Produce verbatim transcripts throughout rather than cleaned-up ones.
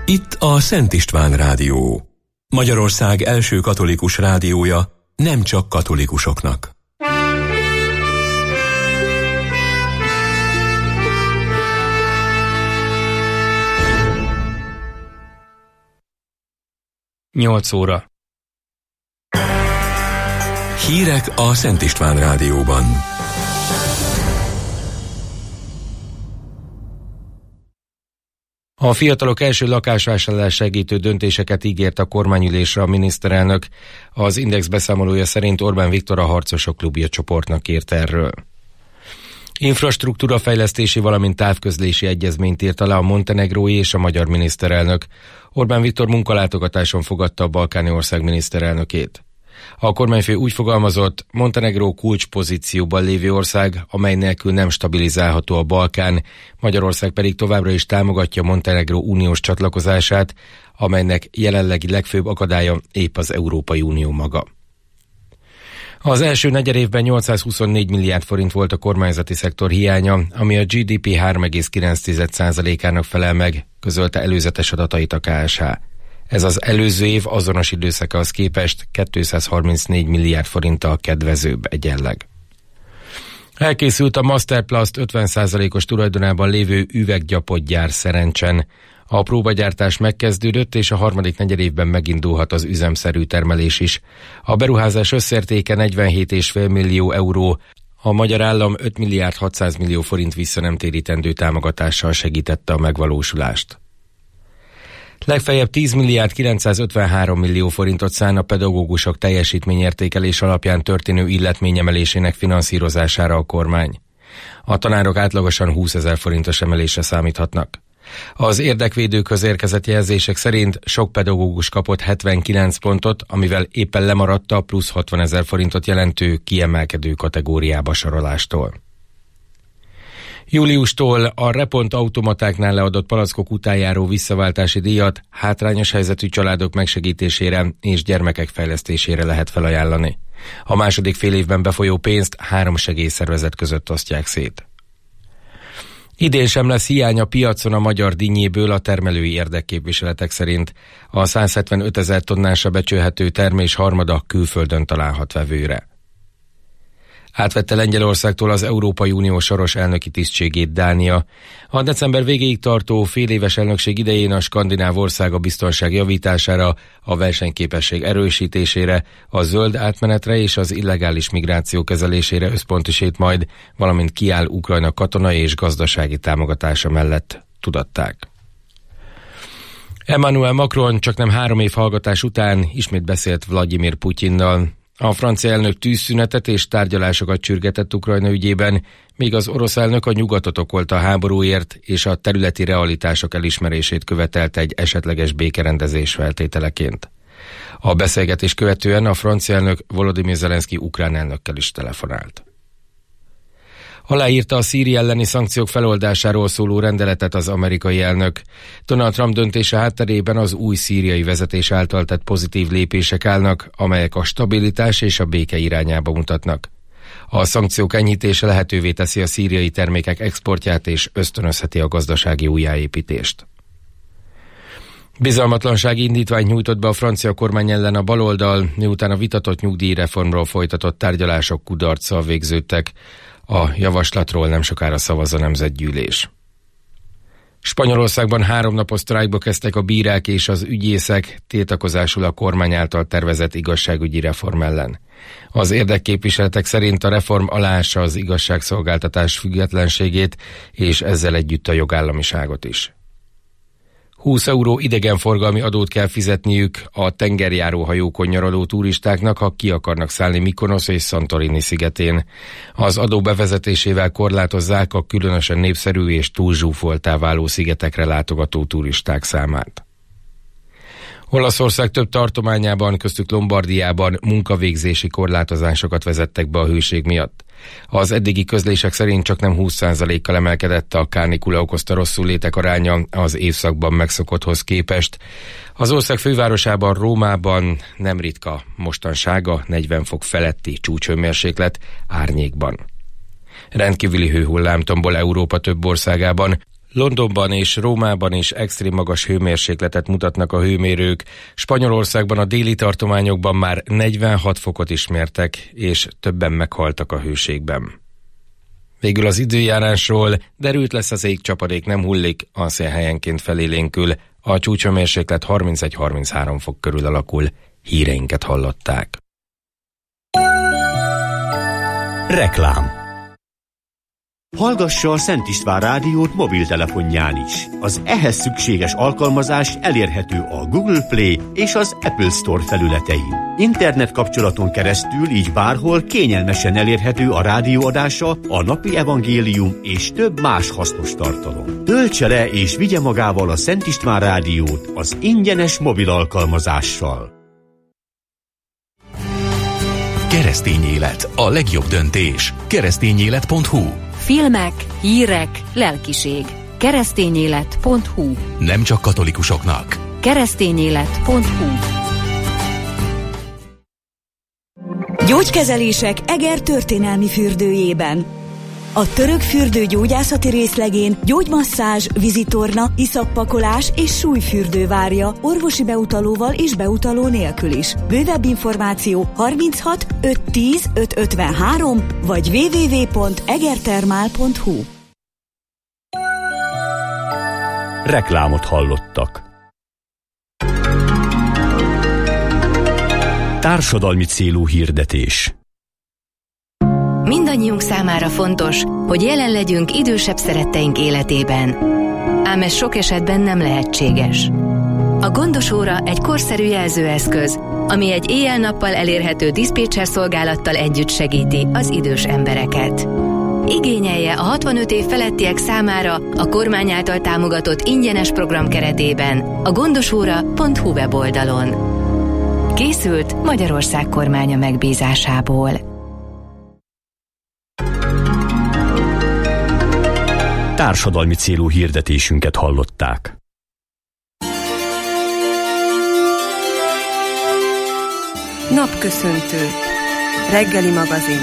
Itt a Szent István Rádió. Magyarország első katolikus rádiója, nem csak katolikusoknak. nyolc óra. Hírek a Szent István Rádióban. A fiatalok első lakásvásárlás segítő döntéseket ígért a kormányülésre a miniszterelnök. Az Index beszámolója szerint Orbán Viktor a Harcosok Klubja csoportnak írt erről. Infrastruktúra fejlesztési, valamint távközlési egyezményt írt alá a montenegrói és a magyar miniszterelnök. Orbán Viktor munkalátogatáson fogadta a balkáni ország miniszterelnökét. A kormányfő úgy fogalmazott, Montenegró kulcspozícióban lévő ország, amely nélkül nem stabilizálható a Balkán, Magyarország pedig továbbra is támogatja Montenegró uniós csatlakozását, amelynek jelenlegi legfőbb akadálya épp az Európai Unió maga. Az első negyedévben nyolcszázhuszonnégy milliárd forint volt a kormányzati szektor hiánya, ami a gé dé pé három egész kilenc százalékának felel meg, közölte előzetes adatait a ká es há. Ez az előző év azonos időszakához képest kétszázharmincnégy milliárd forinttal kedvezőbb egyenleg. Elkészült a Masterplast ötven százalékos tulajdonában lévő üveggyapott gyár Szerencsen. A próbagyártás megkezdődött, és a harmadik negyedévben megindulhat az üzemszerű termelés is. A beruházás összértéke negyvenhét egész öt millió euró, a magyar állam öt milliárd hatszáz millió forint visszanemtérítendő támogatással segítette a megvalósulást. Legfeljebb tíz milliárd kilencszázötvenhárom millió forintot szán a pedagógusok teljesítményértékelés alapján történő illetményemelésének finanszírozására a kormány. A tanárok átlagosan húszezer forintos emelésre számíthatnak. Az érdekvédőkhöz érkezett jelzések szerint sok pedagógus kapott hetvenkilenc pontot, amivel éppen lemaradt a plusz hatvanezer forintot jelentő kiemelkedő kategóriába sorolástól. Júliustól a Repont automatáknál leadott palackok után járó visszaváltási díjat hátrányos helyzetű családok megsegítésére és gyermekek fejlesztésére lehet felajánlani. A második fél évben befolyó pénzt három segélyszervezet között osztják szét. Idén sem lesz hiány a piacon a magyar dinnyéből a termelői érdekképviseletek szerint. A százhetvenötezer tonnásra becsülhető termés harmada külföldön találhat vevőre. Átvette Lengyelországtól az Európai Unió soros elnöki tisztségét Dánia. A december végéig tartó féléves elnökség idején a skandináv ország a biztonság javítására, a versenyképesség erősítésére, a zöld átmenetre és az illegális migráció kezelésére összpontosít majd, valamint kiáll Ukrajna katonai és gazdasági támogatása mellett, tudatták. Emmanuel Macron csaknem három év hallgatás után ismét beszélt Vladimir Putyinnal. A francia elnök tűzszünetet és tárgyalásokat sürgetett Ukrajna ügyében, míg az orosz elnök a nyugatot okolta a háborúért és a területi realitások elismerését követelte egy esetleges békerendezés feltételeként. A beszélgetés követően a francia elnök Volodymyr Zelenszky ukrán elnökkel is telefonált. Aláírta a Szíria elleni szankciók feloldásáról szóló rendeletet az amerikai elnök. Donald Trump döntése hátterében az új szíriai vezetés által tett pozitív lépések állnak, amelyek a stabilitás és a béke irányába mutatnak. A szankciók enyhítése lehetővé teszi a szíriai termékek exportját és ösztönözheti a gazdasági újjáépítést. Bizalmatlansági indítványt nyújtott be a francia kormány ellen a baloldal, miután a vitatott nyugdíjreformról folytatott tárgyalások kudarccal végződtek. A javaslatról nem sokára szavaz a nemzetgyűlés. Spanyolországban háromnapos sztrájkba kezdtek a bírák és az ügyészek, tiltakozásul a kormány által tervezett igazságügyi reform ellen. Az érdekképviseletek szerint a reform aláássa az igazságszolgáltatás függetlenségét, és ezzel együtt a jogállamiságot is. húsz euró idegenforgalmi adót kell fizetniük a tengerjáró hajókon nyaraló turistáknak, ha ki akarnak szállni Mykonosz és Santorini szigetén. Az adó bevezetésével korlátozzák a különösen népszerű és túlzsúfoltá váló szigetekre látogató turisták számát. Olaszország több tartományában, köztük Lombardiában munkavégzési korlátozásokat vezettek be a hőség miatt. Az eddigi közlések szerint csaknem húsz százalékkal emelkedett a kánikula okozta rosszul létek aránya az évszakban megszokotthoz képest. Az ország fővárosában, Rómában nem ritka mostansága negyven fok feletti csúcshőmérséklet árnyékban. Rendkívüli hőhullám tombol Európa több országában. Londonban és Rómában is extrém magas hőmérsékletet mutatnak a hőmérők. Spanyolországban a déli tartományokban már negyvenhat fokot is mértek, és többen meghaltak a hőségben. Végül az időjárásról: derült lesz az ég, csapadék nem hullik, a szél helyenként felélénkül, a csúcshőmérséklet harmincegy-harminchárom fok körül alakul. Híreinket hallották. Reklám. Hallgassa a Szent István rádiót mobiltelefonján is. Az ehhez szükséges alkalmazás elérhető a Google Play és az Apple Store felületein. Internet kapcsolaton keresztül így bárhol kényelmesen elérhető a rádióadása, a napi evangélium és több más hasznos tartalom. Töltse le és vigye magával a Szent István rádiót az ingyenes mobil alkalmazással. Keresztény élet, a legjobb döntés. keresztényélet pont hu. Filmek, hírek, lelkiség. keresztényélet pont hu. Nem csak katolikusoknak. keresztényélet pont hu. Gyógykezelések Eger történelmi fürdőjében. A török fürdő gyógyászati részlegén gyógymasszázs, vízitorna, iszappakolás és súlyfürdő várja orvosi beutalóval és beutaló nélkül is. Bővebb információ harminchat ötszáz tíz ötszázötvenhárom vagy double-u double-u double-u pont egertermál pont hu. Reklámot hallottak. Társadalmi célú hirdetés. Mindannyiunk számára fontos, hogy jelen legyünk idősebb szeretteink életében. Ám ez sok esetben nem lehetséges. A gondos óra egy korszerű jelzőeszköz, ami egy éjjel-nappal elérhető diszpécser szolgálattal együtt segíti az idős embereket. Igényelje a hatvanöt év felettiek számára a kormány által támogatott ingyenes program keretében a gondosóra pont hu weboldalon. Készült Magyarország kormánya megbízásából. Társadalmi célú hirdetésünket hallották. Napköszöntő. Reggeli magazin.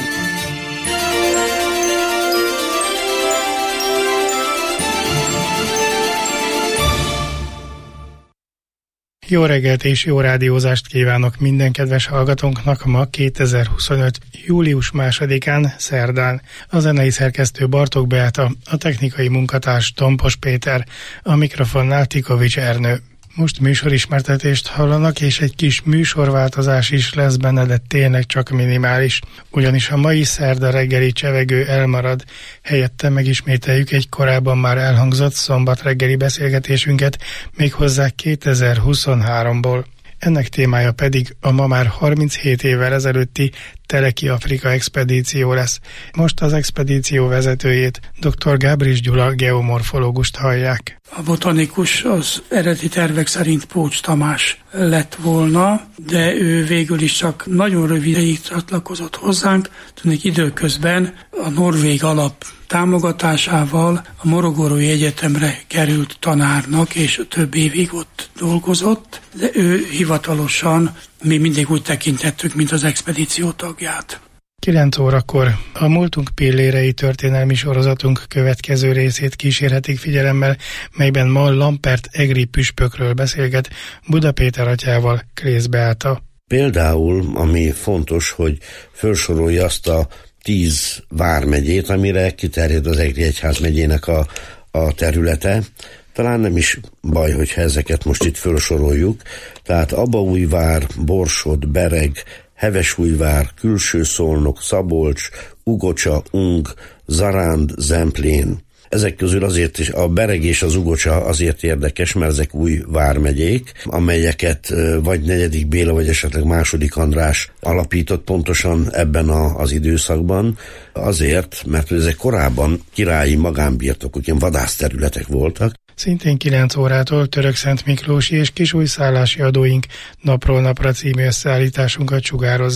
Jó reggelt és jó rádiózást kívánok minden kedves hallgatónknak ma kétezer-huszonöt. július másodikán, szerdán. A zenei szerkesztő Bartók Beáta, a technikai munkatárs Tompos Péter, a mikrofonnál Tikovics Ernő. Most műsorismertetést hallanak, és egy kis műsorváltozás is lesz benne, de tényleg csak minimális. Ugyanis a mai szerda reggeli csevegő elmarad, helyette megismételjük egy korábban már elhangzott szombat reggeli beszélgetésünket, méghozzá kétezer-huszonháromból. Ennek témája pedig a ma már harminchét évvel ezelőtti Teleki Afrika expedíció lesz. Most az expedíció vezetőjét, dr. Gábris Gyula geomorfológust hallják. A botanikus az eredeti tervek szerint Pócs Tamás lett volna, de ő végül is csak nagyon rövid ideig csatlakozott hozzánk. Tudnék, időközben a norvég alap támogatásával a Morogórói Egyetemre került tanárnak, és több évig ott dolgozott, de ő hivatalosan mi mindig úgy tekintettük, mint az expedíció tagját. kilenc órakor a Múltunk pillérei történelmi sorozatunk következő részét kísérhetik figyelemmel, melyben ma Lampert egri püspökről beszélget Buda Péter atyával Krész Beáta. Például, ami fontos, hogy felsorolja azt a tíz vármegyét, amire kiterjed az Egri Egyházmegyének a, a területe. Talán nem is baj, hogyha ezeket most itt felsoroljuk. Tehát Abaújvár, Borsod, Bereg, Hevesújvár, Külső-Szolnok, Szabolcs, Ugocsa, Ung, Zaránd, Zemplén. Ezek közül azért is a Bereg és az Ugocsa azért érdekes, mert ezek új vármegyék, amelyeket vagy negyedik Béla, vagy esetleg második András alapított pontosan ebben a, az időszakban. Azért, mert ezek korábban királyi magánbirtokok, ilyen vadászterületek voltak. Szintén kilenc órától Törökszent Miklósi és kisújszállási adóink napról napra című összeállításunkat sugározzák.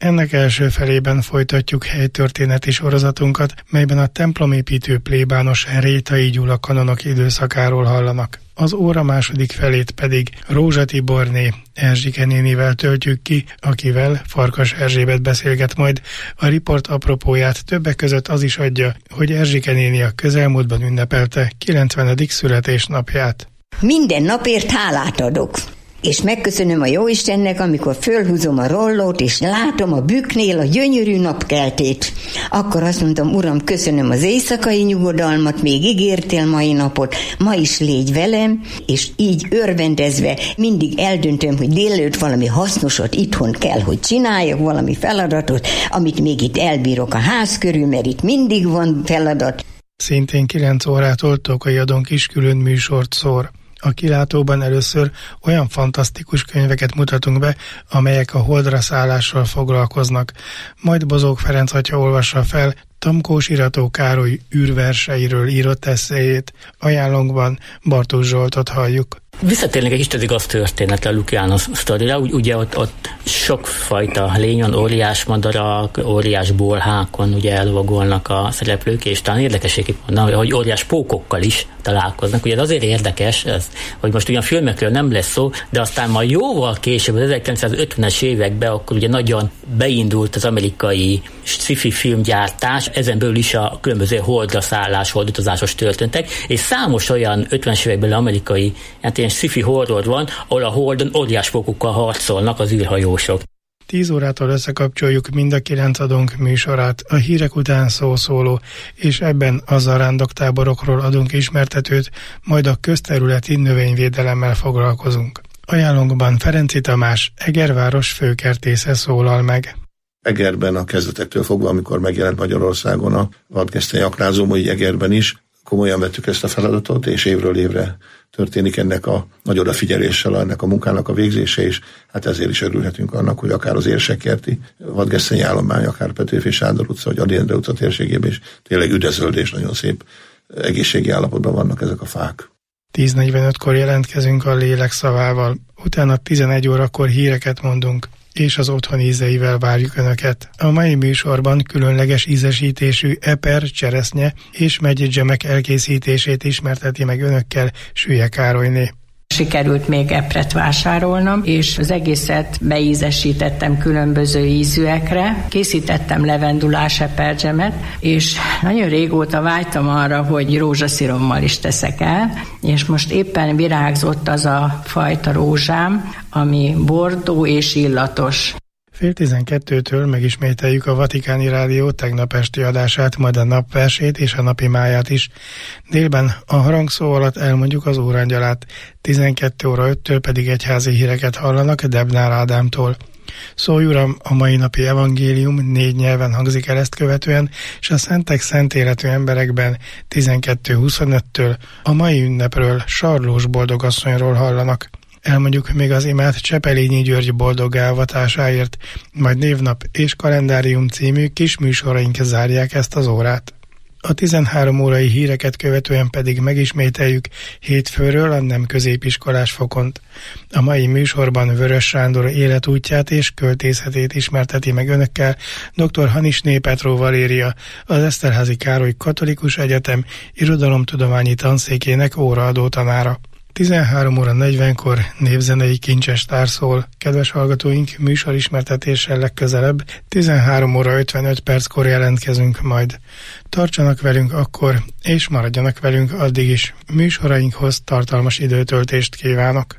Ennek első felében folytatjuk helytörténeti sorozatunkat, melyben a templomépítő plébános Rétai Gyula kanonok időszakáról hallanak. Az óra második felét pedig Rózsa Tiborné Erzsike nénivel töltjük ki, akivel Farkas Erzsébet beszélget majd. A riport apropóját többek között az is adja, hogy Erzsike néni a közelmúltban ünnepelte kilencvenedik születésnapját. Minden napért hálát adok. És megköszönöm a Jóistennek, amikor fölhúzom a rollót, és látom a bükknél a gyönyörű napkeltét. Akkor azt mondtam, Uram, köszönöm az éjszakai nyugodalmat, még ígértél mai napot, ma is légy velem, és így örvendezve mindig eldöntöm, hogy délelőtt valami hasznosat itthon kell, hogy csináljak, valami feladatot, amit még itt elbírok a ház körül, mert itt mindig van feladat. Szintén kilenc órától Tokai Adon kis külön műsort szór. A kilátóban először olyan fantasztikus könyveket mutatunk be, amelyek a holdra szállással foglalkoznak. Majd Bozók Ferenc atya olvassa fel Tamkós Irató Károly űrverseiről írott eszéjét. Ajánlónkban Bartók Zsoltot halljuk. Visszatérnék egy kicsit igaz történetre, a Luke János sztorira. Úgy, ugye ott, ott sokfajta lény van, óriás madarak, óriás bolhákon ugye elvagolnak a szereplők, és talán érdekességképp mondanom, hogy óriás pókokkal is találkoznak. Ugye ez azért érdekes, ez, hogy most ugyan filmekről nem lesz szó, de aztán majd jóval később, az ezerkilencszázötvenes években akkor ugye nagyon beindult az amerikai sci-fi filmgyártás, ezen belül is a különböző holdra szállás, holdutazásos történtek, és számos olyan ötvenes években amerikai hát ilyen sci-fi horror van, ahol a holdon óriás pókokkal harcolnak az űrhajósok. Tíz órától összekapcsoljuk mind a kilenc adónk műsorát, a hírek után szó-szóló, és ebben a zarándoktáborokról adunk ismertetőt, majd a közterületi növényvédelemmel foglalkozunk. Ajánlónkban Ferenci Tamás, Egerváros főkertésze szólal meg. Egerben a kezdetektől fogva, amikor megjelent Magyarországon a vadgesztenye aknázó, így Egerben is, komolyan vettük ezt a feladatot, és évről évre történik ennek a nagy odafigyeléssel, ennek a munkának a végzése, és hát ezért is örülhetünk annak, hogy akár az Érsekkerti vadgesztenye állomány, akár Petőfi Sándor utca, vagy Ady Endre utca térségében is tényleg üdezöldés, nagyon szép egészségi állapotban vannak ezek a fák. tíz negyvenötkor jelentkezünk a lélek szavával, utána tizenegy órakor híreket mondunk, és az otthon ízeivel várjuk Önöket. A mai műsorban különleges ízesítésű eper, cseresznye és megyedzsemek elkészítését ismerteti meg Önökkel Sülye Károlyné. Sikerült még epret vásárolnom, és az egészet beízesítettem különböző ízűekre. Készítettem levendulás eperdzsemet, és nagyon régóta vágytam arra, hogy rózsaszirommal is teszek el, és most éppen virágzott az a fajta rózsám, ami bordó és illatos. Fél tizenkettőtől megismételjük a Vatikáni Rádió tegnap esti adását, majd a napversét és a napi máját is. Délben a harangszó alatt elmondjuk az órangyalát, tizenkét óra öttől pedig egyházi híreket hallanak Debnár Ádámtól. Szólj Uram, a mai napi evangélium négy nyelven hangzik el ezt követően, és a szentek szent életű emberekben tizenkettő huszonöttől a mai ünnepről, Sarlós boldogasszonyról hallanak. Elmondjuk még az imát Csepelényi György boldoggá avatásáért, majd névnap és kalendárium című kis műsoraink zárják ezt az órát. A tizenhárom órai híreket követően pedig megismételjük hétfőről a nem középiskolás fokont. A mai műsorban Vörös Sándor életútját és költészetét ismerteti meg Önökkel dr. Hanisné Petró Valéria, az Eszterházy Károly Katolikus Egyetem irodalomtudományi tanszékének óraadó tanára. tizenhárom óra negyvenkor névzenei kincsestár szól. Kedves hallgatóink, műsorismertetéssel legközelebb tizenhárom óra ötvenöt perckor jelentkezünk majd. Tartsanak velünk akkor, és maradjanak velünk addig is. Műsorainkhoz tartalmas időtöltést kívánok.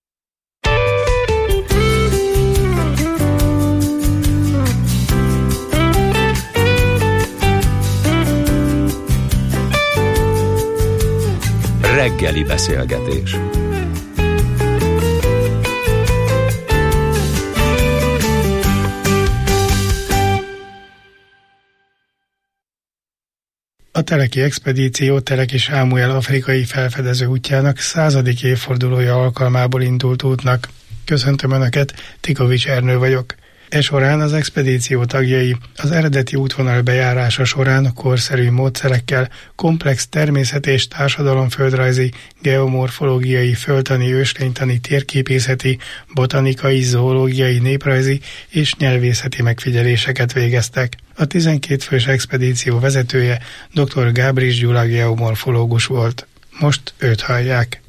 Reggeli beszélgetés. A Teleki Expedíció Teleki Sámuel afrikai felfedező útjának századik évfordulója alkalmából indult útnak. Köszöntöm Önöket, Tikovics Ernő vagyok. E során az expedíció tagjai az eredeti útvonal bejárása során korszerű módszerekkel komplex természet- és társadalomföldrajzi, geomorfológiai, földtani, őslénytani, térképészeti, botanikai, zoológiai, néprajzi és nyelvészeti megfigyeléseket végeztek. A tizenkét fős expedíció vezetője dr. Gábris Gyula geomorfológus volt. Most őt hallják.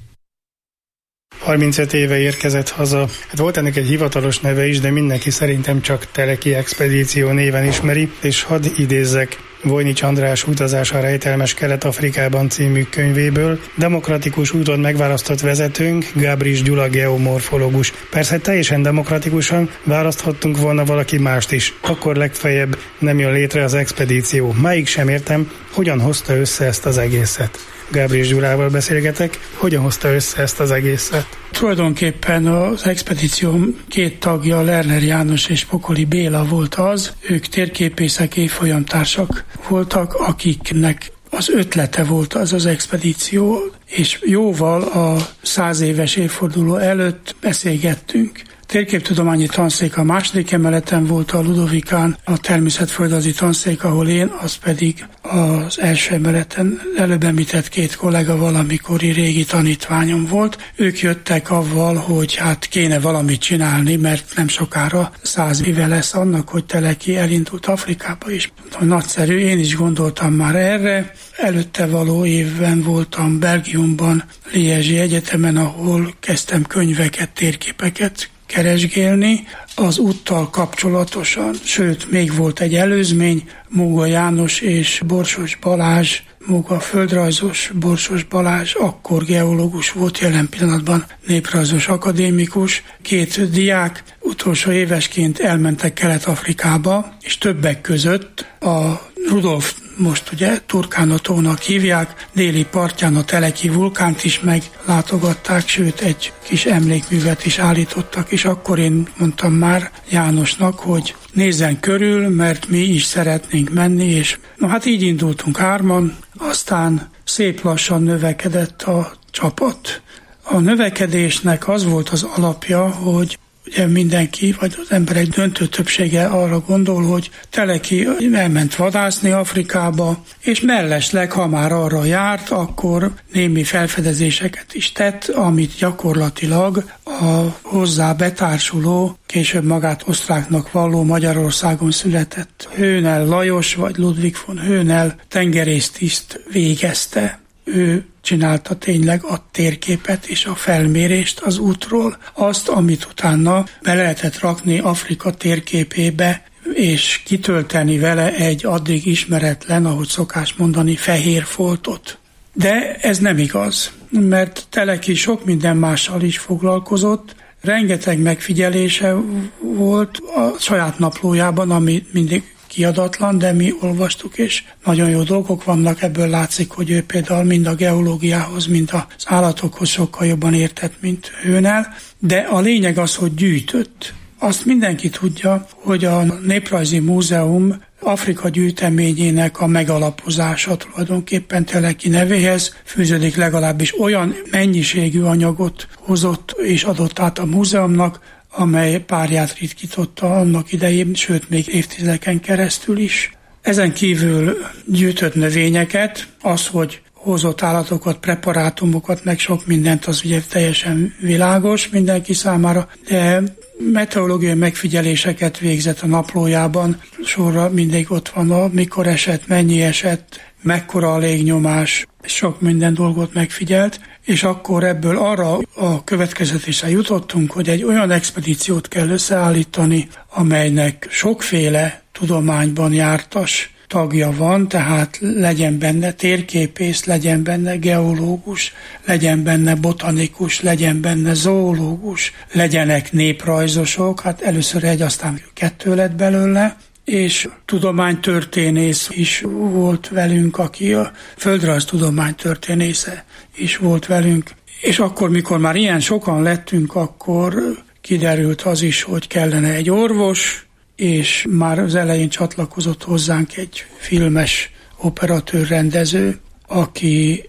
harmincöt éve érkezett haza. Hát volt ennek egy hivatalos neve is, de mindenki szerintem csak Teleki Expedíció néven ismeri, és hadd idézzek Vojnics András Utazása rejtelmes Kelet-Afrikában című könyvéből. Demokratikus úton megválasztott vezetőnk Gábris Gyula geomorfológus. Persze teljesen demokratikusan választhattunk volna valaki mást is. Akkor legfeljebb nem jön létre az expedíció. Máig sem értem, hogyan hozta össze ezt az egészet. Gábris Gyulával beszélgetek. Hogyan hozta össze ezt az egészet? Tulajdonképpen az expedíció két tagja, Lerner János és Pokoli Béla volt az. Ők térképészek, évfolyamtársak voltak, akiknek az ötlete volt az az expedíció, és jóval a száz éves évforduló előtt beszélgettünk. Térképtudományi tanszék a második emeleten volt a Ludovikán, a természetföldrajzi tanszék, ahol én, az pedig az első emeleten előbb említett két kollega valamikori régi tanítványom volt. Ők jöttek avval, hogy hát kéne valamit csinálni, mert nem sokára száz éve lesz annak, hogy Teleki elindult Afrikába is. Nagyszerű, én is gondoltam már erre. Előtte való évben voltam Belgiumban, Liège Egyetemen, ahol kezdtem könyveket, térképeket keresgélni az úttal kapcsolatosan, sőt, még volt egy előzmény, Móga János és Borsos Balázs, Móga földrajzos, Borsos Balázs, akkor geológus volt, jelen pillanatban néprajzos akadémikus. Két diák utolsó évesként elmentek Kelet-Afrikába, és többek között a Rudolf, most ugye Turkánatónak hívják, déli partján a Teleki vulkánt is meglátogatták, sőt egy kis emlékművet is állítottak, és akkor én mondtam már Jánosnak, hogy nézzen körül, mert mi is szeretnénk menni, és na hát így indultunk hárman, aztán szép lassan növekedett a csapat. A növekedésnek az volt az alapja, hogy ugye mindenki, vagy az emberek döntő többsége arra gondol, hogy Teleki elment vadászni Afrikába, és mellesleg, ha már arra járt, akkor némi felfedezéseket is tett, amit gyakorlatilag a hozzá betársuló, később magát osztráknak valló Magyarországon született Hőnel Lajos, vagy Ludwig von Hőnel tengerésztiszt végezte. Ő csinálta tényleg a térképet és a felmérést az útról, azt, amit utána be lehetett rakni Afrika térképébe, és kitölteni vele egy addig ismeretlen, ahogy szokás mondani, fehér foltot. De ez nem igaz, mert Teleki sok minden mással is foglalkozott, rengeteg megfigyelése volt a saját naplójában, ami mindig kiadatlan, de mi olvastuk, és nagyon jó dolgok vannak, ebből látszik, hogy ő például mind a geológiához, mind az állatokhoz sokkal jobban értett, mint Hőnel, de a lényeg az, hogy gyűjtött. Azt mindenki tudja, hogy a Néprajzi Múzeum Afrika gyűjteményének a megalapozása tulajdonképpen Teleki nevéhez fűződik, legalábbis olyan mennyiségű anyagot hozott és adott át a múzeumnak, amely párját ritkította annak idején, sőt még évtizedeken keresztül is. Ezen kívül gyűjtött növényeket, az, hogy hozott állatokat, preparátumokat, meg sok mindent, az ugye teljesen világos mindenki számára, de meteorológiai megfigyeléseket végzett a naplójában, sorra mindig ott van, mikor esett, mennyi esett, mekkora a légnyomás, sok minden dolgot megfigyelt, és akkor ebből arra a következetésre jutottunk, hogy egy olyan expedíciót kell összeállítani, amelynek sokféle tudományban jártas tagja van, tehát legyen benne térképész, legyen benne geológus, legyen benne botanikus, legyen benne zoológus, legyenek néprajzosok, hát először egy, aztán kettő lett belőle, és tudománytörténész is volt velünk, aki a földrajz tudománytörténésze is volt velünk. És akkor, mikor már ilyen sokan lettünk, akkor kiderült az is, hogy kellene egy orvos, és már az elején csatlakozott hozzánk egy filmes operatőr rendező, aki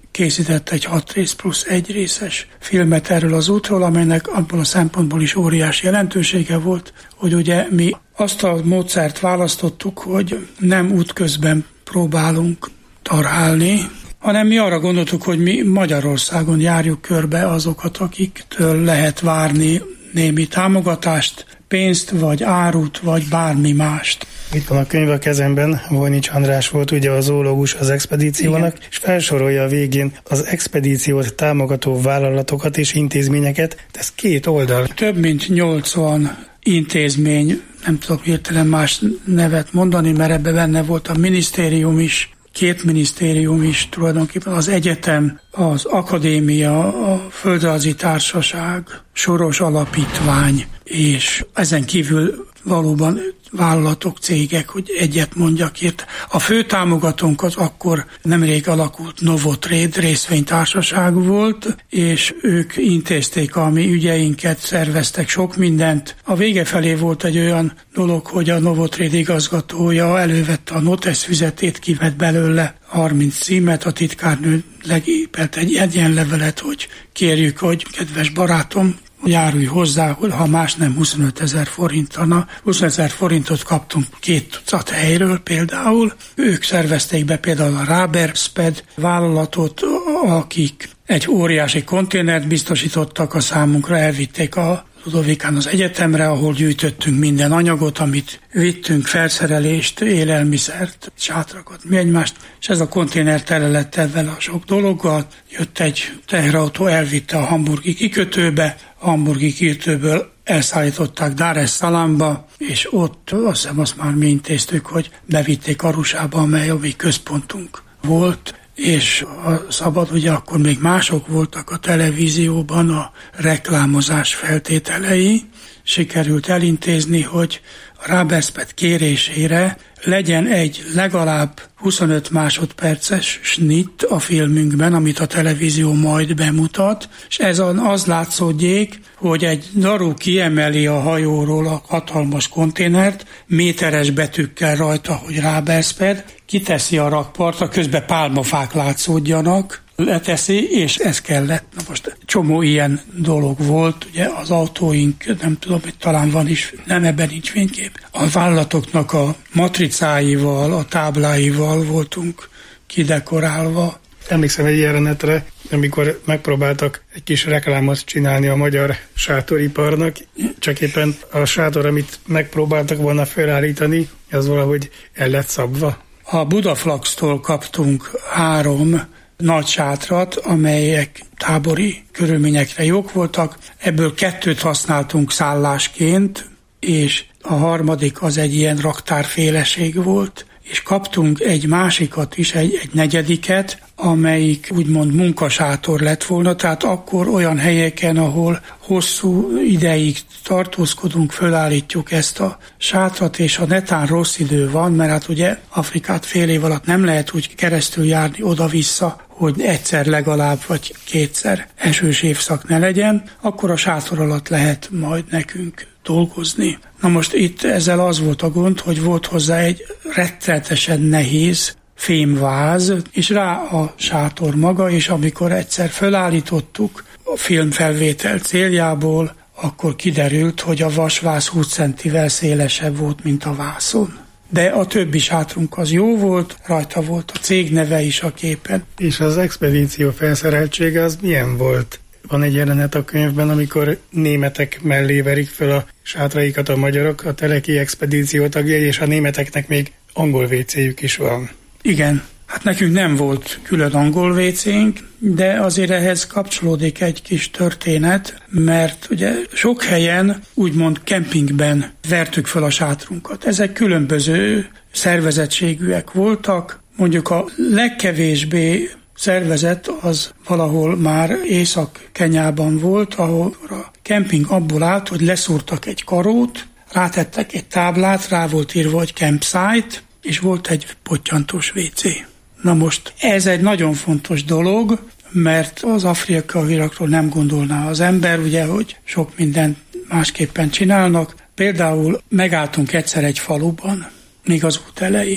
készített egy hat rész plusz egy részes filmet erről az útról, amelynek abból a szempontból is óriási jelentősége volt, hogy ugye mi azt a módszert választottuk, hogy nem útközben próbálunk tarhálni, hanem mi arra gondoltuk, hogy mi Magyarországon járjuk körbe azokat, akiktől lehet várni némi támogatást, pénzt, vagy árut, vagy bármi mást. Itt van a könyv a kezemben, Vojnics András volt ugye a zoológus az expedíciónak, igen. És felsorolja a végén az expedíciót támogató vállalatokat és intézményeket, ez két oldal. Több mint nyolcvan intézmény, nem tudok hirtelen más nevet mondani, mert ebben benne volt a minisztérium is, két minisztérium is tulajdonképpen, az egyetem, az akadémia, a földrajzi társaság, Soros Alapítvány, és ezen kívül valóban vállalatok, cégek, hogy egyet mondjak itt. A fő támogatónk az akkor nemrég alakult Novotrade részvénytársaság volt, és ők intézték a mi ügyeinket, szerveztek sok mindent. A vége felé volt egy olyan dolog, hogy a Novotrade igazgatója elővette a notesz füzetét, kivett belőle harminc címet, a titkárnő legépelt egy egyenlevelet, hogy kérjük, hogy kedves barátom, járulj hozzá, ha más nem huszonöt ezer forintana. huszonöt ezer forintot kaptunk két tucat helyről például. Ők szervezték be például a Rabersped vállalatot, akik egy óriási konténert biztosítottak a számunkra, elvitték a Ludovikán az egyetemre, ahol gyűjtöttünk minden anyagot, amit vittünk, felszerelést, élelmiszert, sátrakat, mi egymást, és ez a konténer tele lett ezzel a sok dologgal. Jött egy teherautó, elvitte a hamburgi kikötőbe, a hamburgi kikötőből elszállították Dar es Salaamba, és ott azt hiszem azt már mi intéztük, hogy bevitték Arusába, amely a mi központunk volt, és a szabad, ugye akkor még mások voltak a televízióban a reklámozás feltételei, sikerült elintézni, hogy a Rabersped kérésére legyen egy legalább huszonöt másodperces snitt a filmünkben, amit a televízió majd bemutat, és ez az látszódjék, hogy egy daru kiemeli a hajóról a hatalmas konténert, méteres betűkkel rajta, hogy Rabersped, kiteszi a rakpartra, közben pálmafák látszódjanak, leteszi, és ez kellett. Na most csomó ilyen dolog volt, ugye az autóink, nem tudom, hogy talán van is, nem, ebben nincs fénykép. A vállalatoknak a matricáival, a tábláival voltunk kidekorálva. Emlékszem egy jelenetre, amikor megpróbáltak egy kis reklámot csinálni a magyar sátoriparnak, csak éppen a sátor, amit megpróbáltak volna felállítani, az valahogy el lett szabva. A Budaflaxtól kaptunk három nagy sátrat, amelyek tábori körülményekre jók voltak. Ebből kettőt használtunk szállásként, és a harmadik az egy ilyen raktárféleség volt, és kaptunk egy másikat is, egy, egy negyediket, amelyik úgymond munkasátor lett volna, tehát akkor olyan helyeken, ahol hosszú ideig tartózkodunk, fölállítjuk ezt a sátrat, és ha netán rossz idő van, mert hát ugye Afrikát fél év alatt nem lehet úgy keresztül járni oda-vissza, hogy egyszer legalább, vagy kétszer esős évszak ne legyen, akkor a sátor alatt lehet majd nekünk dolgozni. Na most itt ezzel az volt a gond, hogy volt hozzá egy rettenetesen nehéz fémváz, és rá a sátor maga, és amikor egyszer fölállítottuk a filmfelvétel céljából, akkor kiderült, hogy a vasváz húsz centivel szélesebb volt, mint a vászon. De a többi sátrunk az jó volt, rajta volt a cég neve is a képen. És az expedíció felszereltsége az milyen volt? Van egy jelenet a könyvben, amikor németek mellé verik fel a sátraikat a magyarok, a Teleki expedíció tagjai, és a németeknek még angol vécéjük is van. Igen, hát nekünk nem volt külön angol vécénk, de azért ehhez kapcsolódik egy kis történet, mert ugye sok helyen úgymond kempingben vertük fel a sátrunkat. Ezek különböző szervezettségűek voltak, mondjuk a legkevésbé szervezet az valahol már Észak-Kenyában volt, ahol a kemping abból állt, hogy leszúrtak egy karót, rátettek egy táblát, rá volt írva, hogy campsite, és volt egy pottyantós vécé. Na most ez egy nagyon fontos dolog, mert az afrikaiakról nem gondolná az ember, ugye, hogy sok mindent másképpen csinálnak. Például megálltunk egyszer egy faluban, még az út elején,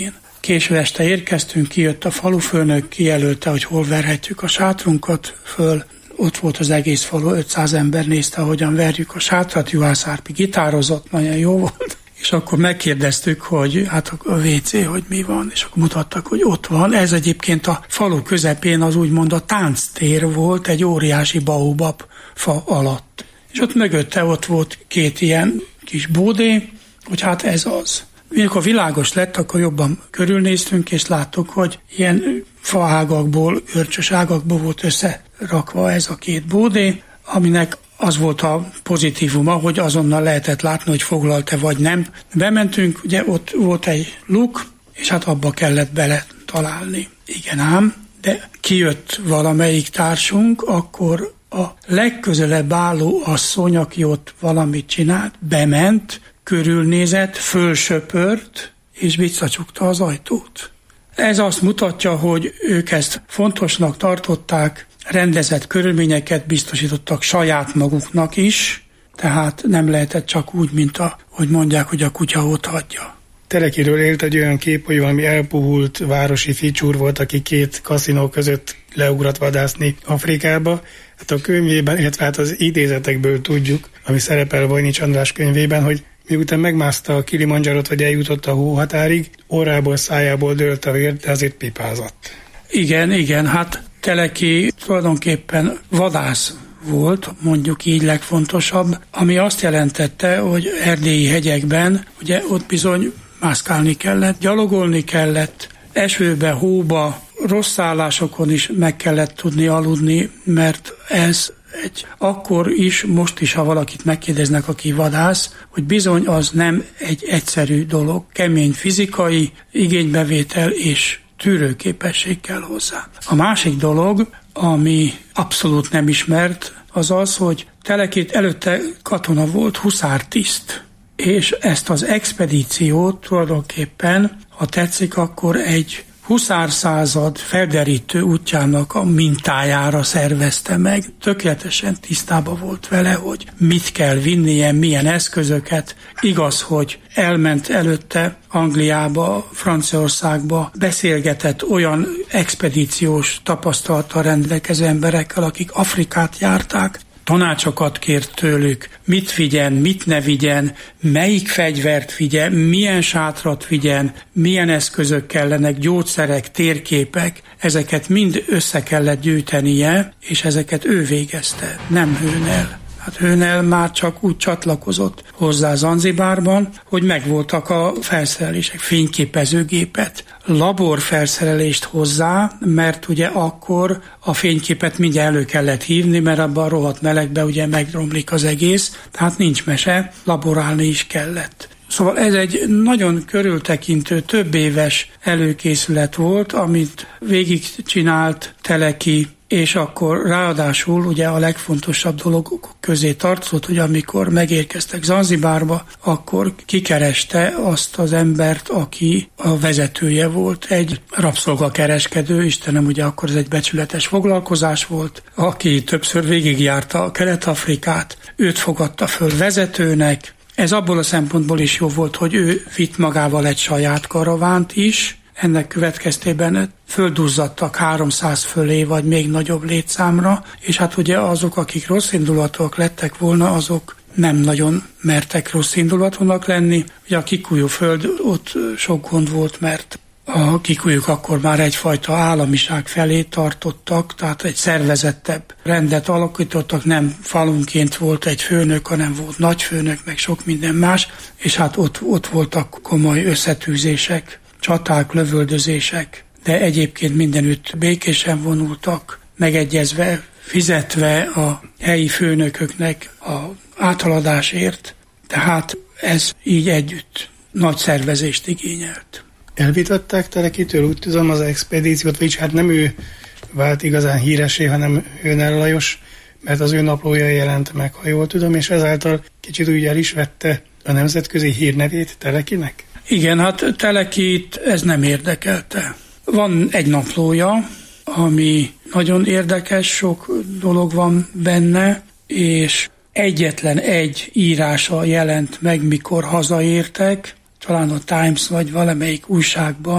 Késő este érkeztünk, kijött a falufőnök, kijelölte, hogy hol verhetjük a sátrunkat föl. Ott volt az egész falu, ötszáz ember nézte, hogyan verjük a sátrat, Juhász Árpi gitározott, nagyon jó volt. És akkor megkérdeztük, hogy hát a vé cé, hogy mi van, és akkor mutattak, hogy ott van. Ez egyébként a falu közepén az úgymond a tánctér volt, egy óriási baobab fa alatt. És ott mögötte ott volt két ilyen kis bódé, hogy hát ez az. Mikor világos lett, akkor jobban körülnéztünk, és láttuk, hogy ilyen faágakból, görcsös ágakból volt összerakva ez a két bódé, aminek az volt a pozitívuma, hogy azonnal lehetett látni, hogy foglalt-e vagy nem. Bementünk, ugye ott volt egy luk, és hát abba kellett bele találni. Igen ám, de kijött valamelyik társunk, akkor a legközelebb álló asszony, aki ott valamit csinált, bement, körülnézett, fölsöpört, és visszacsukta az ajtót. Ez azt mutatja, hogy ők ezt fontosnak tartották, rendezett körülményeket biztosítottak saját maguknak is, tehát nem lehetett csak úgy, mint a, hogy mondják, hogy a kutya ott hagyja. Telekiről élt egy olyan kép, hogy valami elpuhult városi ficsúr volt, aki két kaszinó között leugrat vadászni Afrikába. Hát a könyvében, illetve hát az idézetekből tudjuk, ami szerepel Vojnics András könyvében, hogy miután megmászta a Kilimandzsarot, vagy eljutott a hóhatárig, orrából, szájából dőlt a vér, de azért pipázott. Igen, igen, hát Teleki tulajdonképpen vadász volt, mondjuk így legfontosabb, ami azt jelentette, hogy erdélyi hegyekben, ugye ott bizony mászkálni kellett, gyalogolni kellett, esőbe, hóba, rossz állásokon is meg kellett tudni aludni, mert ez egy akkor is, most is, ha valakit megkérdeznek, aki vadász, hogy bizony az nem egy egyszerű dolog, kemény fizikai igénybevétel és tűrőképesség kell hozzá. A másik dolog, ami abszolút nem ismert, az az, hogy Telekét előtte katona volt, huszártiszt, és ezt az expedíciót tulajdonképpen, ha tetszik, akkor egy huszárszázad felderítő útjának a mintájára szervezte meg. Tökéletesen tisztában volt vele, hogy mit kell vinnie, milyen eszközöket. Igaz, hogy elment előtte Angliába, Franciaországba, beszélgetett olyan expedíciós tapasztalattal rendelkező emberekkel, akik Afrikát járták, tanácsokat kért tőlük, mit vigyen, mit ne vigyen, melyik fegyvert vigyen, milyen sátrat vigyen, milyen eszközök kellenek, gyógyszerek, térképek, ezeket mind össze kellett gyűjtenie, és ezeket ő végezte, nem Hőnel. Hát Hőnel már csak úgy csatlakozott hozzá Zanzibárban, hogy megvoltak a felszerelések, fényképezőgépet, laborfelszerelést hozzá, mert ugye akkor a fényképet mindjárt elő kellett hívni, mert abban a rohadt melegben ugye megromlik az egész, tehát nincs mese, laborálni is kellett. Szóval ez egy nagyon körültekintő, több éves előkészület volt, amit végigcsinált Teleki, és akkor ráadásul ugye a legfontosabb dolgok közé tartozott, hogy amikor megérkeztek Zanzibárba, akkor kikereste azt az embert, aki a vezetője volt, egy rabszolgakereskedő, Istenem, ugye akkor ez egy becsületes foglalkozás volt, aki többször végigjárta a Kelet-Afrikát, őt fogadta föl vezetőnek. Ez abból a szempontból is jó volt, hogy ő vitt magával egy saját karavánt is, ennek következtében földuzzadtak háromszáz fölé, vagy még nagyobb létszámra, és hát ugye azok, akik rosszindulatúak lettek volna, azok nem nagyon mertek rosszindulatúnak lenni. Ugye a Kikuyu föld, ott sok gond volt, mert a Kikuyuk akkor már egyfajta államiság felé tartottak, tehát egy szervezettebb rendet alakítottak, nem falunként volt egy főnök, hanem volt nagyfőnök, meg sok minden más, és hát ott, ott voltak komoly összetűzések, csaták, lövöldözések, de egyébként mindenütt békésen vonultak, megegyezve, fizetve a helyi főnököknek a áthaladásért, tehát ez így együtt nagy szervezést igényelt. Elvitatták Telekitől, úgy tudom, az expedíciót, vagyis hát nem ő vált igazán híresé, hanem Hőnel Lajos, mert az ő naplója jelent meg, ha jól tudom, és ezáltal kicsit úgy el is vette a nemzetközi hírnevét Telekinek? Igen, hát Telekit ez nem érdekelte. Van egy naplója, ami nagyon érdekes, sok dolog van benne, és egyetlen egy írása jelent meg, mikor hazaértek, talán a Times vagy valamelyik újságban,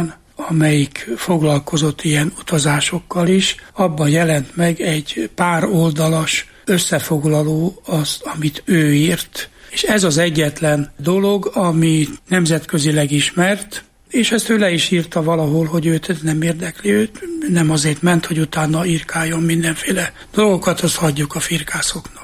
amelyik foglalkozott ilyen utazásokkal is. Abban jelent meg egy pár oldalas összefoglaló azt, amit ő írt. És ez az egyetlen dolog, ami nemzetközileg ismert, és ezt ő le is írta valahol, hogy őt nem érdekli, őt nem azért ment, hogy utána írkáljon mindenféle dolgokat, azt hagyjuk a firkászoknak.